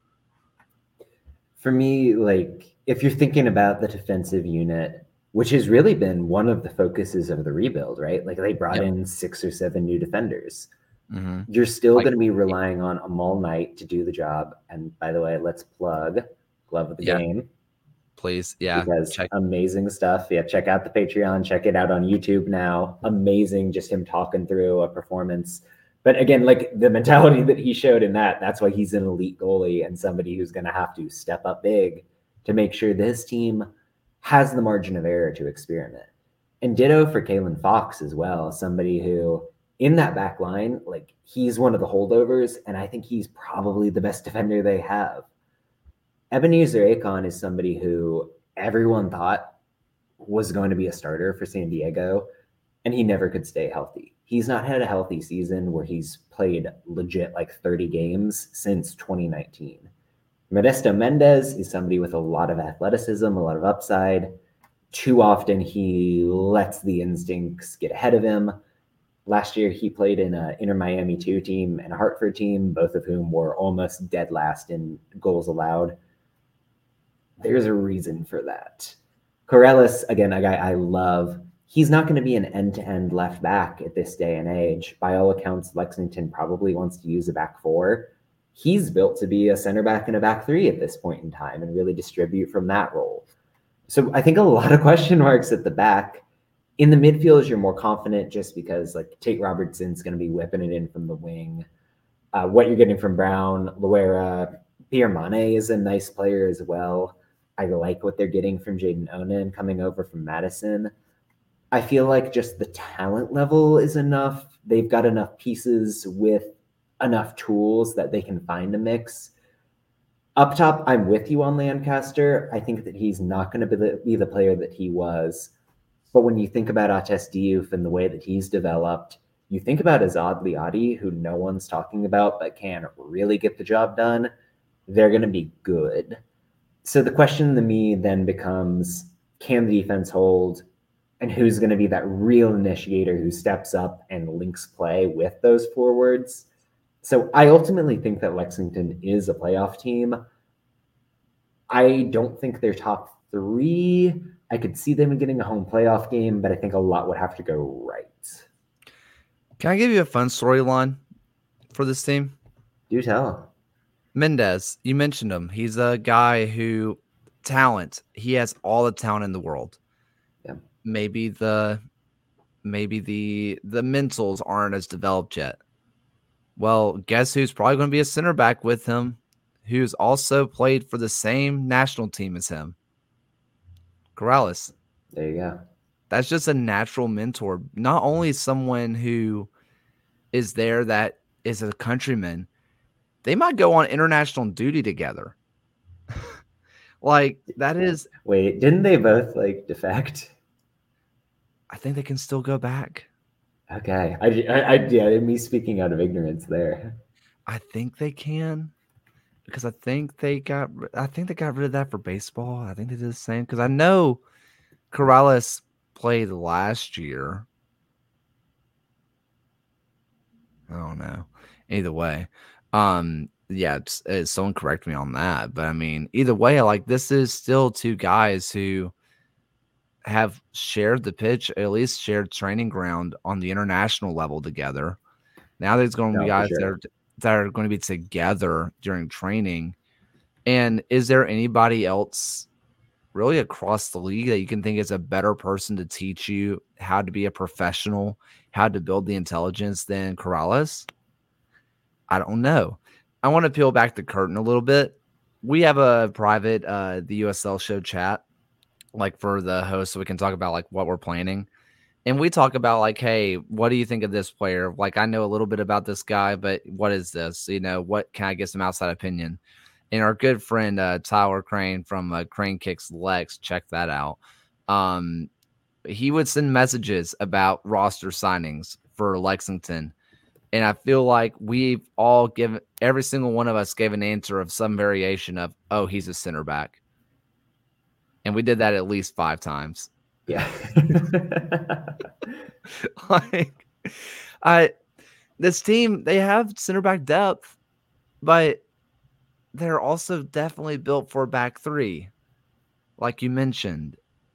For me, like if you're thinking about the defensive unit, which has really been one of the focuses of the rebuild, right? Like they brought yep. in six or seven new defenders. Mm-hmm. You're still like, going to be relying on Amal Knight to do the job. And by the way, let's plug Glove of the yeah. Game. Please. Yeah. Because check. Amazing stuff. Yeah. Check out the Patreon. Check it out on YouTube now. Amazing. Just him talking through a performance. But again, like the mentality that he showed in that, that's why he's an elite goalie and somebody who's going to have to step up big to make sure this team has the margin of error to experiment. And ditto for Kalen Fox as well, somebody who in that back line, like he's one of the holdovers, and I think he's probably the best defender they have. Ebenezer Akon is somebody who everyone thought was going to be a starter for San Diego, and he never could stay healthy. He's not had a healthy season where he's played legit like thirty games since twenty nineteen. Modesto Mendez is somebody with a lot of athleticism, a lot of upside. Too often he lets the instincts get ahead of him. Last year he played in an Inter Miami two team and a Hartford team, both of whom were almost dead last in goals allowed. There's a reason for that. Corrales, again, a guy I love. He's not going to be an end-to-end left back at this day and age. By all accounts, Lexington probably wants to use a back four. He's built to be a center back and a back three at this point in time and really distribute from that role. So I think a lot of question marks at the back. In the midfield, you're more confident just because like Tate Robertson's going to be whipping it in from the wing. Uh, what you're getting from Brown, Loera, Pierre Mane is a nice player as well. I like what they're getting from Jaden Onan coming over from Madison. I feel like just the talent level is enough. They've got enough pieces with enough tools that they can find a mix. Up top, I'm with you on Lancaster. I think that he's not going to be the, be the player that he was. But when you think about Ates Diouf and the way that he's developed, you think about Azad Liadi, who no one's talking about but can really get the job done. They're going to be good. So the question to me then becomes, can the defense hold? And who's going to be that real initiator who steps up and links play with those forwards? So I ultimately think that Lexington is a playoff team. I don't think they're top three. I could see them getting a home playoff game, but I think a lot would have to go right. Can I give you a fun storyline for this team? Do tell. Mendez, you mentioned him. He's a guy who, talent, he has all the talent in the world. maybe the maybe the the mentals aren't as developed yet. Well, guess who's probably going to be a center back with him, who's also played for the same national team as him? Corrales. There you go. That's just a natural mentor. Not only someone who is there that is a countryman, they might go on international duty together. Like, that is. Wait, didn't they both like defect? I think they can still go back. Okay. I, I, I yeah, me speaking out of ignorance there. I think they can, because I think they got I think they got rid of that for baseball. I think they did the same, because I know Corrales played last year. I don't know. Either way, um, yeah, it's, it's, someone correct me on that. But I mean, either way, like, this is still two guys who have shared the pitch, at least shared training ground on the international level together. Now there's going to be No, for guys that sure. are that are going to be together during training. And is there anybody else really across the league that you can think is a better person to teach you how to be a professional, how to build the intelligence than Corrales? I don't know. I want to peel back the curtain a little bit. We have a private uh the U S L show chat, like, for the host, so we can talk about like what we're planning. And we talk about like, hey, what do you think of this player? Like, I know a little bit about this guy, but what is this? You know, what can I get some outside opinion? And our good friend uh, Tyler Crane from uh, Crane Kicks Lex, check that out. Um, he would send messages about roster signings for Lexington. And I feel like we've all given, every single one of us gave an answer of some variation of, oh, he's a center back. And we did that at least five times. Yeah. Like, I, this team, they have center back depth, but they're also definitely built for back three, like you mentioned.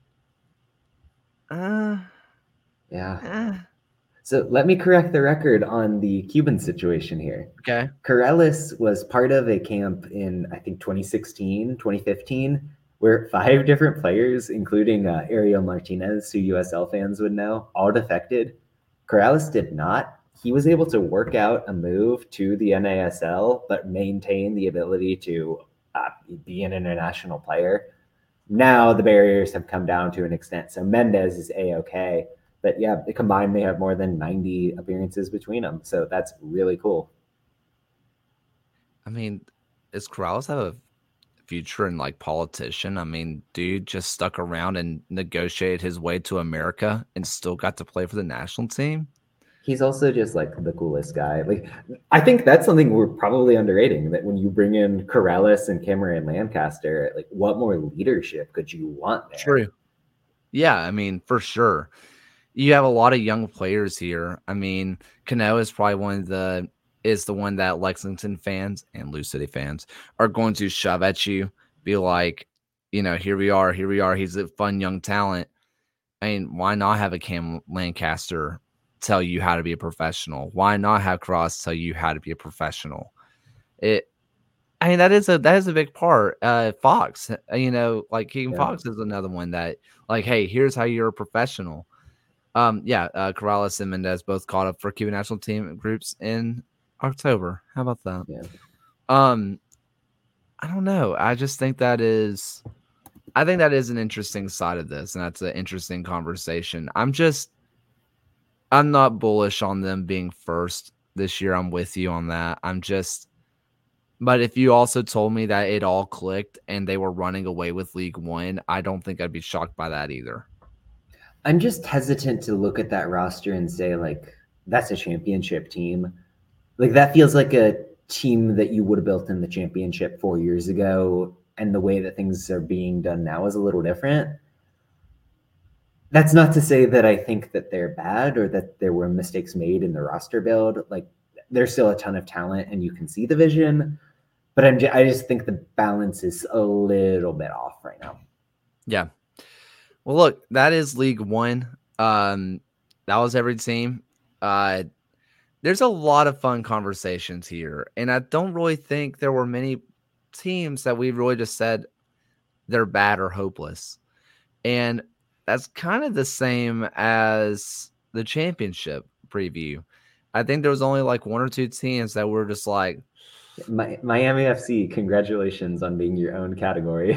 Uh, yeah. eh. So let me correct the record on the Cuban situation here. Okay. Corrales was part of a camp in, I think, twenty sixteen, twenty fifteen, where five different players, including uh, Ariel Martinez, who U S L fans would know, all defected. Corrales did not. He was able to work out a move to the N A S L, but maintain the ability to uh, be an international player. Now the barriers have come down to an extent. So Mendez is A-okay. But yeah, combined, they have more than ninety appearances between them. So that's really cool. I mean, does Corrales have a future in like politician? I mean, dude just stuck around and negotiated his way to America and still got to play for the national team. He's also just like the coolest guy. Like, I think that's something we're probably underrating, that when you bring in Corrales and Cameron Lancaster, like, what more leadership could you want there? True. Yeah, I mean, for sure. You have a lot of young players here. I mean, Cano is probably one of the is the one that Lexington fans and Lou City fans are going to shove at you, be like, you know, here we are, here we are. He's a fun young talent. I mean, why not have a Cam Lancaster tell you how to be a professional? Why not have Cross tell you how to be a professional? It, I mean, that is a that is a big part. Uh, Fox, you know, like Keegan Yeah. Fox is another one that, like, hey, here's how you're a professional. Um, yeah, uh, Corrales and Mendez both caught up for Cuban national team groups in October. How about that? Yeah. Um, I don't know. I just think that is, I think that is an interesting side of this, and that's an interesting conversation. I'm just, I'm not bullish on them being first this year. I'm with you on that. I'm just, but if you also told me that it all clicked and they were running away with League One, I don't think I'd be shocked by that either. I'm just hesitant to look at that roster and say, like, that's a championship team. Like, that feels like a team that you would have built in the championship four years ago, and the way that things are being done now is a little different. That's not to say that I think that they're bad or that there were mistakes made in the roster build. Like, there's still a ton of talent and you can see the vision, but I'm just, I just think the balance is a little bit off right now. Yeah. Well, look, that is League One. Um, that was every team. Uh, there's a lot of fun conversations here, and I don't really think there were many teams that we really just said they're bad or hopeless. And that's kind of the same as the championship preview. I think there was only like one or two teams that were just like, Mi- Miami F C, congratulations on being your own category.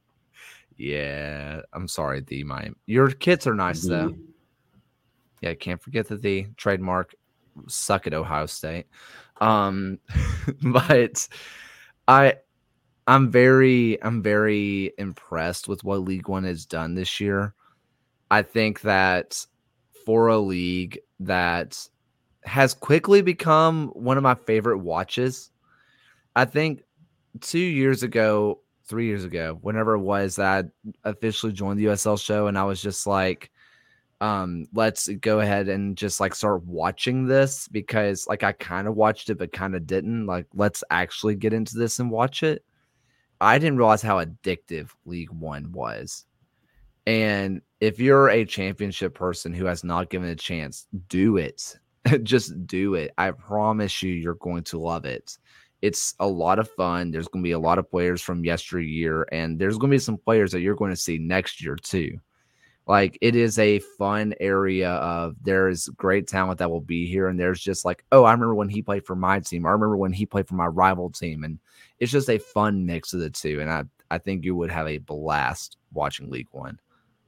yeah, I'm sorry, the Miami. Your kits are nice though. The Yeah, can't forget that the trademark suck at Ohio State. Um, but I I'm very I'm very impressed with what League One has done this year. I think that for a league that has quickly become one of my favorite watches, I think two years ago, three years ago, whenever it was that I officially joined the U S L show, and I was just like, um, let's go ahead and just like start watching this because like I kind of watched it, but kind of didn't. Like, let's actually get into this and watch it. I didn't realize how addictive League One was. And if you're a championship person who has not given it a chance, do it. Just do it. I promise you, you're going to love it. It's a lot of fun. There's going to be a lot of players from yesteryear, and there's going to be some players that you're going to see next year too. Like, it is a fun area of there's great talent that will be here, and there's just like, oh, I remember when he played for my team. I remember when he played for my rival team, and it's just a fun mix of the two. And I, I think you would have a blast watching League One.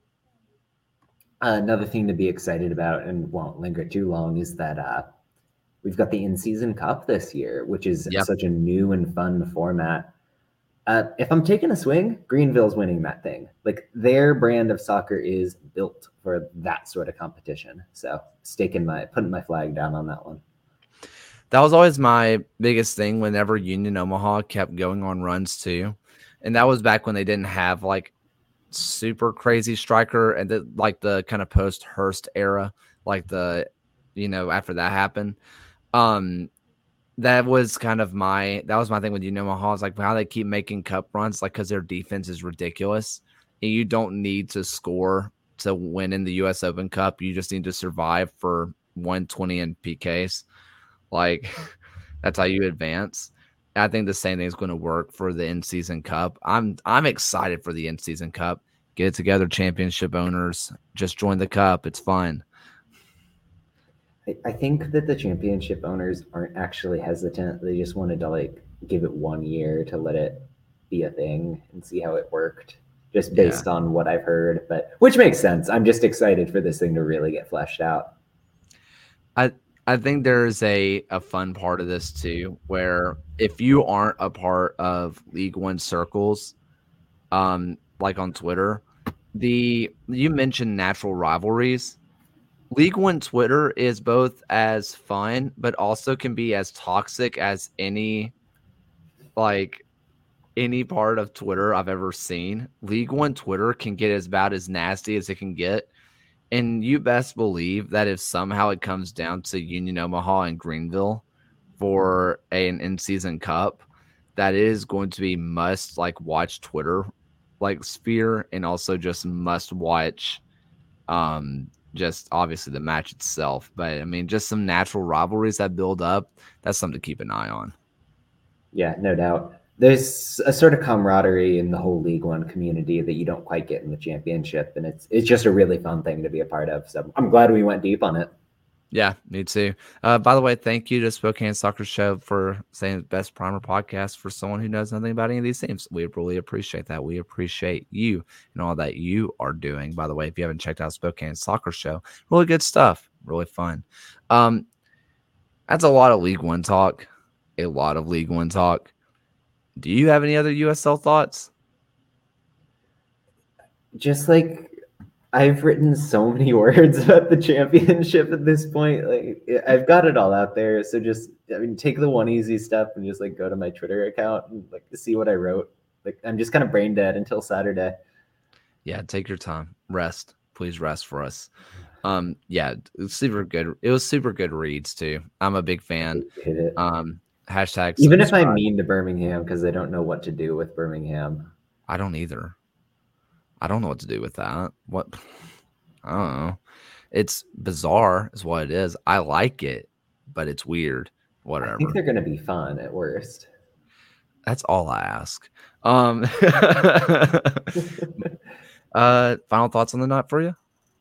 Another thing to be excited about and won't linger too long is that uh, we've got the in-season cup this year, which is Yep. such a new and fun format. Uh, if I'm taking a swing, Greenville's winning that thing. Like, their brand of soccer is built for that sort of competition. So staking my putting my flag down on that one. That was always my biggest thing whenever Union Omaha kept going on runs too. And that was back when they didn't have like super crazy striker and the, like the kind of post Hurst era, like the, you know, after that happened. Um, that was kind of my, that was my thing with Union Omaha. It's like how they keep making cup runs, like, cause their defense is ridiculous and you don't need to score to win in the U S Open Cup. You just need to survive for one twenty in P Ks. Like, that's how you advance. I think the same thing is going to work for the in-season cup. I'm I'm excited for the in-season cup. Get it together, championship owners. Just join the cup. It's fun. I, I think that the championship owners aren't actually hesitant. They just wanted to like give it one year to let it be a thing and see how it worked, just based Yeah. on what I've heard. But which makes sense. I'm just excited for this thing to really get fleshed out. I I think there's a, a fun part of this too, where if you aren't a part of League One circles, um, like on Twitter, the you mentioned natural rivalries. League One Twitter is both as fun, but also can be as toxic as any like any part of Twitter I've ever seen. League One Twitter can get as bad as nasty as it can get. And you best believe that if somehow it comes down to Union Omaha and Greenville for an in-season cup, that is going to be must like watch Twitter like sphere and also just must watch um just obviously the match itself. But I mean just some natural rivalries that build up, that's something to keep an eye on. Yeah, no doubt. There's a sort of camaraderie in the whole League One community that you don't quite get in the championship, and it's it's just a really fun thing to be a part of. So I'm glad we went deep on it. Yeah, me too. Uh, by the way, thank you to Spokane Soccer Show for saying best primer podcast for someone who knows nothing about any of these teams. We really appreciate that. We appreciate you and all that you are doing. By the way, if you haven't checked out Spokane Soccer Show, really good stuff, really fun. Um, that's a lot of League One talk, a lot of League One talk. Do you have any other U S L thoughts? Just like I've written so many words about the championship at this point. Like I've got it all out there. So just I mean take the one easy step and just like go to my Twitter account and like see what I wrote. Like I'm just kind of brain dead until Saturday. Yeah, take your time. Rest. Please rest for us. Um, yeah, it's super good. It was super good reads too. I'm a big fan. Hit it. Um, hashtag Even if subscribe. I mean to Birmingham because I don't know what to do with Birmingham. I don't either. I don't know what to do with that. What? I don't know. It's bizarre, is what it is. I like it, but it's weird. Whatever. I think they're going to be fun at worst. That's all I ask. Um, Uh, final thoughts on the night for you?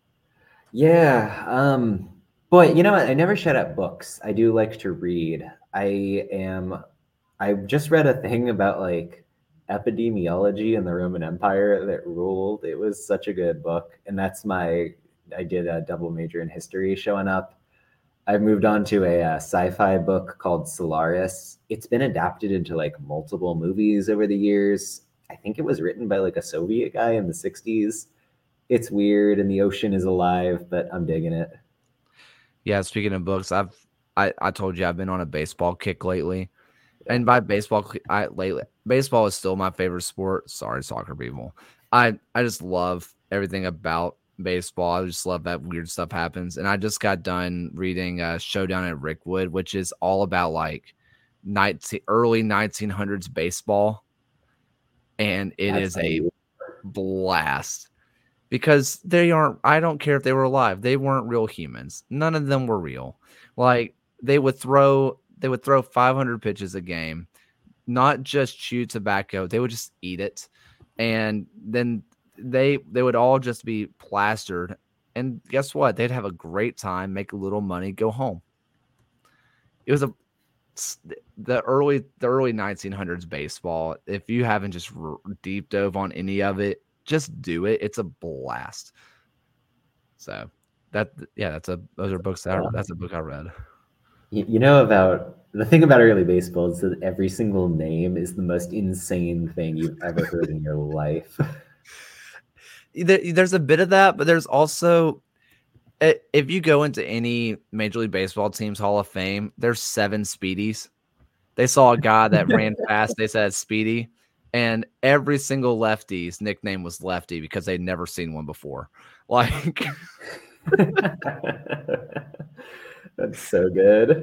Yeah. Um, boy, you know what? I never shut up books. I do like to read. I am, I just read a thing about like epidemiology in the Roman Empire that ruled. It was such a good book. And that's my, I did a double major in history showing up. I've moved on to a, uh sci-fi book called Solaris. It's been adapted into like multiple movies over the years. I think it was written by like a Soviet guy in the sixties. It's weird and the ocean is alive, but I'm digging it. Yeah, speaking of books, I've I, I told you I've been on a baseball kick lately. Yeah. And by baseball, I lately baseball is still my favorite sport. Sorry, soccer people. I I just love everything about baseball. I just love that weird stuff happens. And I just got done reading uh, Showdown at Rickwood, which is all about like nineteen early nineteen hundreds baseball, and it That's is a funny. blast because they aren't. I don't care if they were alive. They weren't real humans. None of them were real. Like they would throw. They would throw five hundred pitches a game, not just chew tobacco. They would just eat it. And then they they would all just be plastered. And guess what? They'd have a great time, make a little money, go home. It was a the early the early nineteen hundreds baseball. If you haven't just deep dove on any of it, just do it. It's a blast. So that yeah, that's a those are books that I, that's a book I read. You, you know about the thing about early baseball is that every single name is the most insane thing you've ever heard in your life. There, there's a bit of that, but there's also if you go into any Major League Baseball team's Hall of Fame, there's seven Speedies. They saw a guy that ran fast. They said Speedy, and every single lefty's nickname was Lefty because they'd never seen one before. Like, that's so good.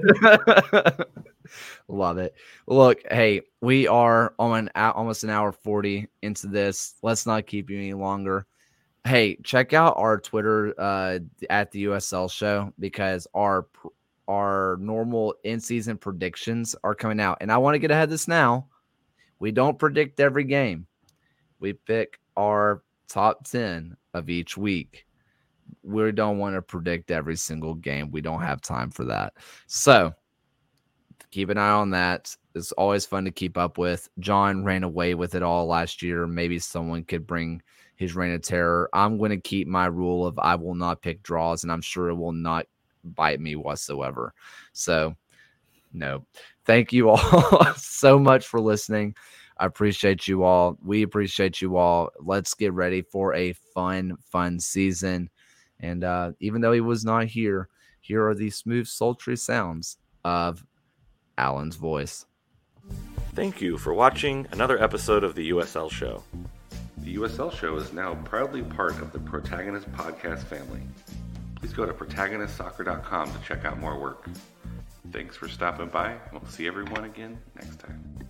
Love it. Look, hey, we are on an almost an hour forty into this. Let's not keep you any longer. Hey, check out our Twitter uh, at the U S L show because our our normal in-season predictions are coming out. And I want to get ahead of this now. We don't predict every game. We pick our top ten of each week. We don't want to predict every single game. We don't have time for that. So keep an eye on that. It's always fun to keep up with. John ran away with it all last year. Maybe someone could bring his reign of terror. I'm going to keep my rule of I will not pick draws, and I'm sure it will not bite me whatsoever. So, no. Thank you all so much for listening. I appreciate you all. We appreciate you all. Let's get ready for a fun, fun season. And uh, even though he was not here, here are the smooth, sultry sounds of Alan's voice. Thank you for watching another episode of the U S L Show. The U S L Show is now proudly part of the Protagonist podcast family. Please go to protagonist soccer dot com to check out more work. Thanks for stopping by, and we'll see everyone again next time.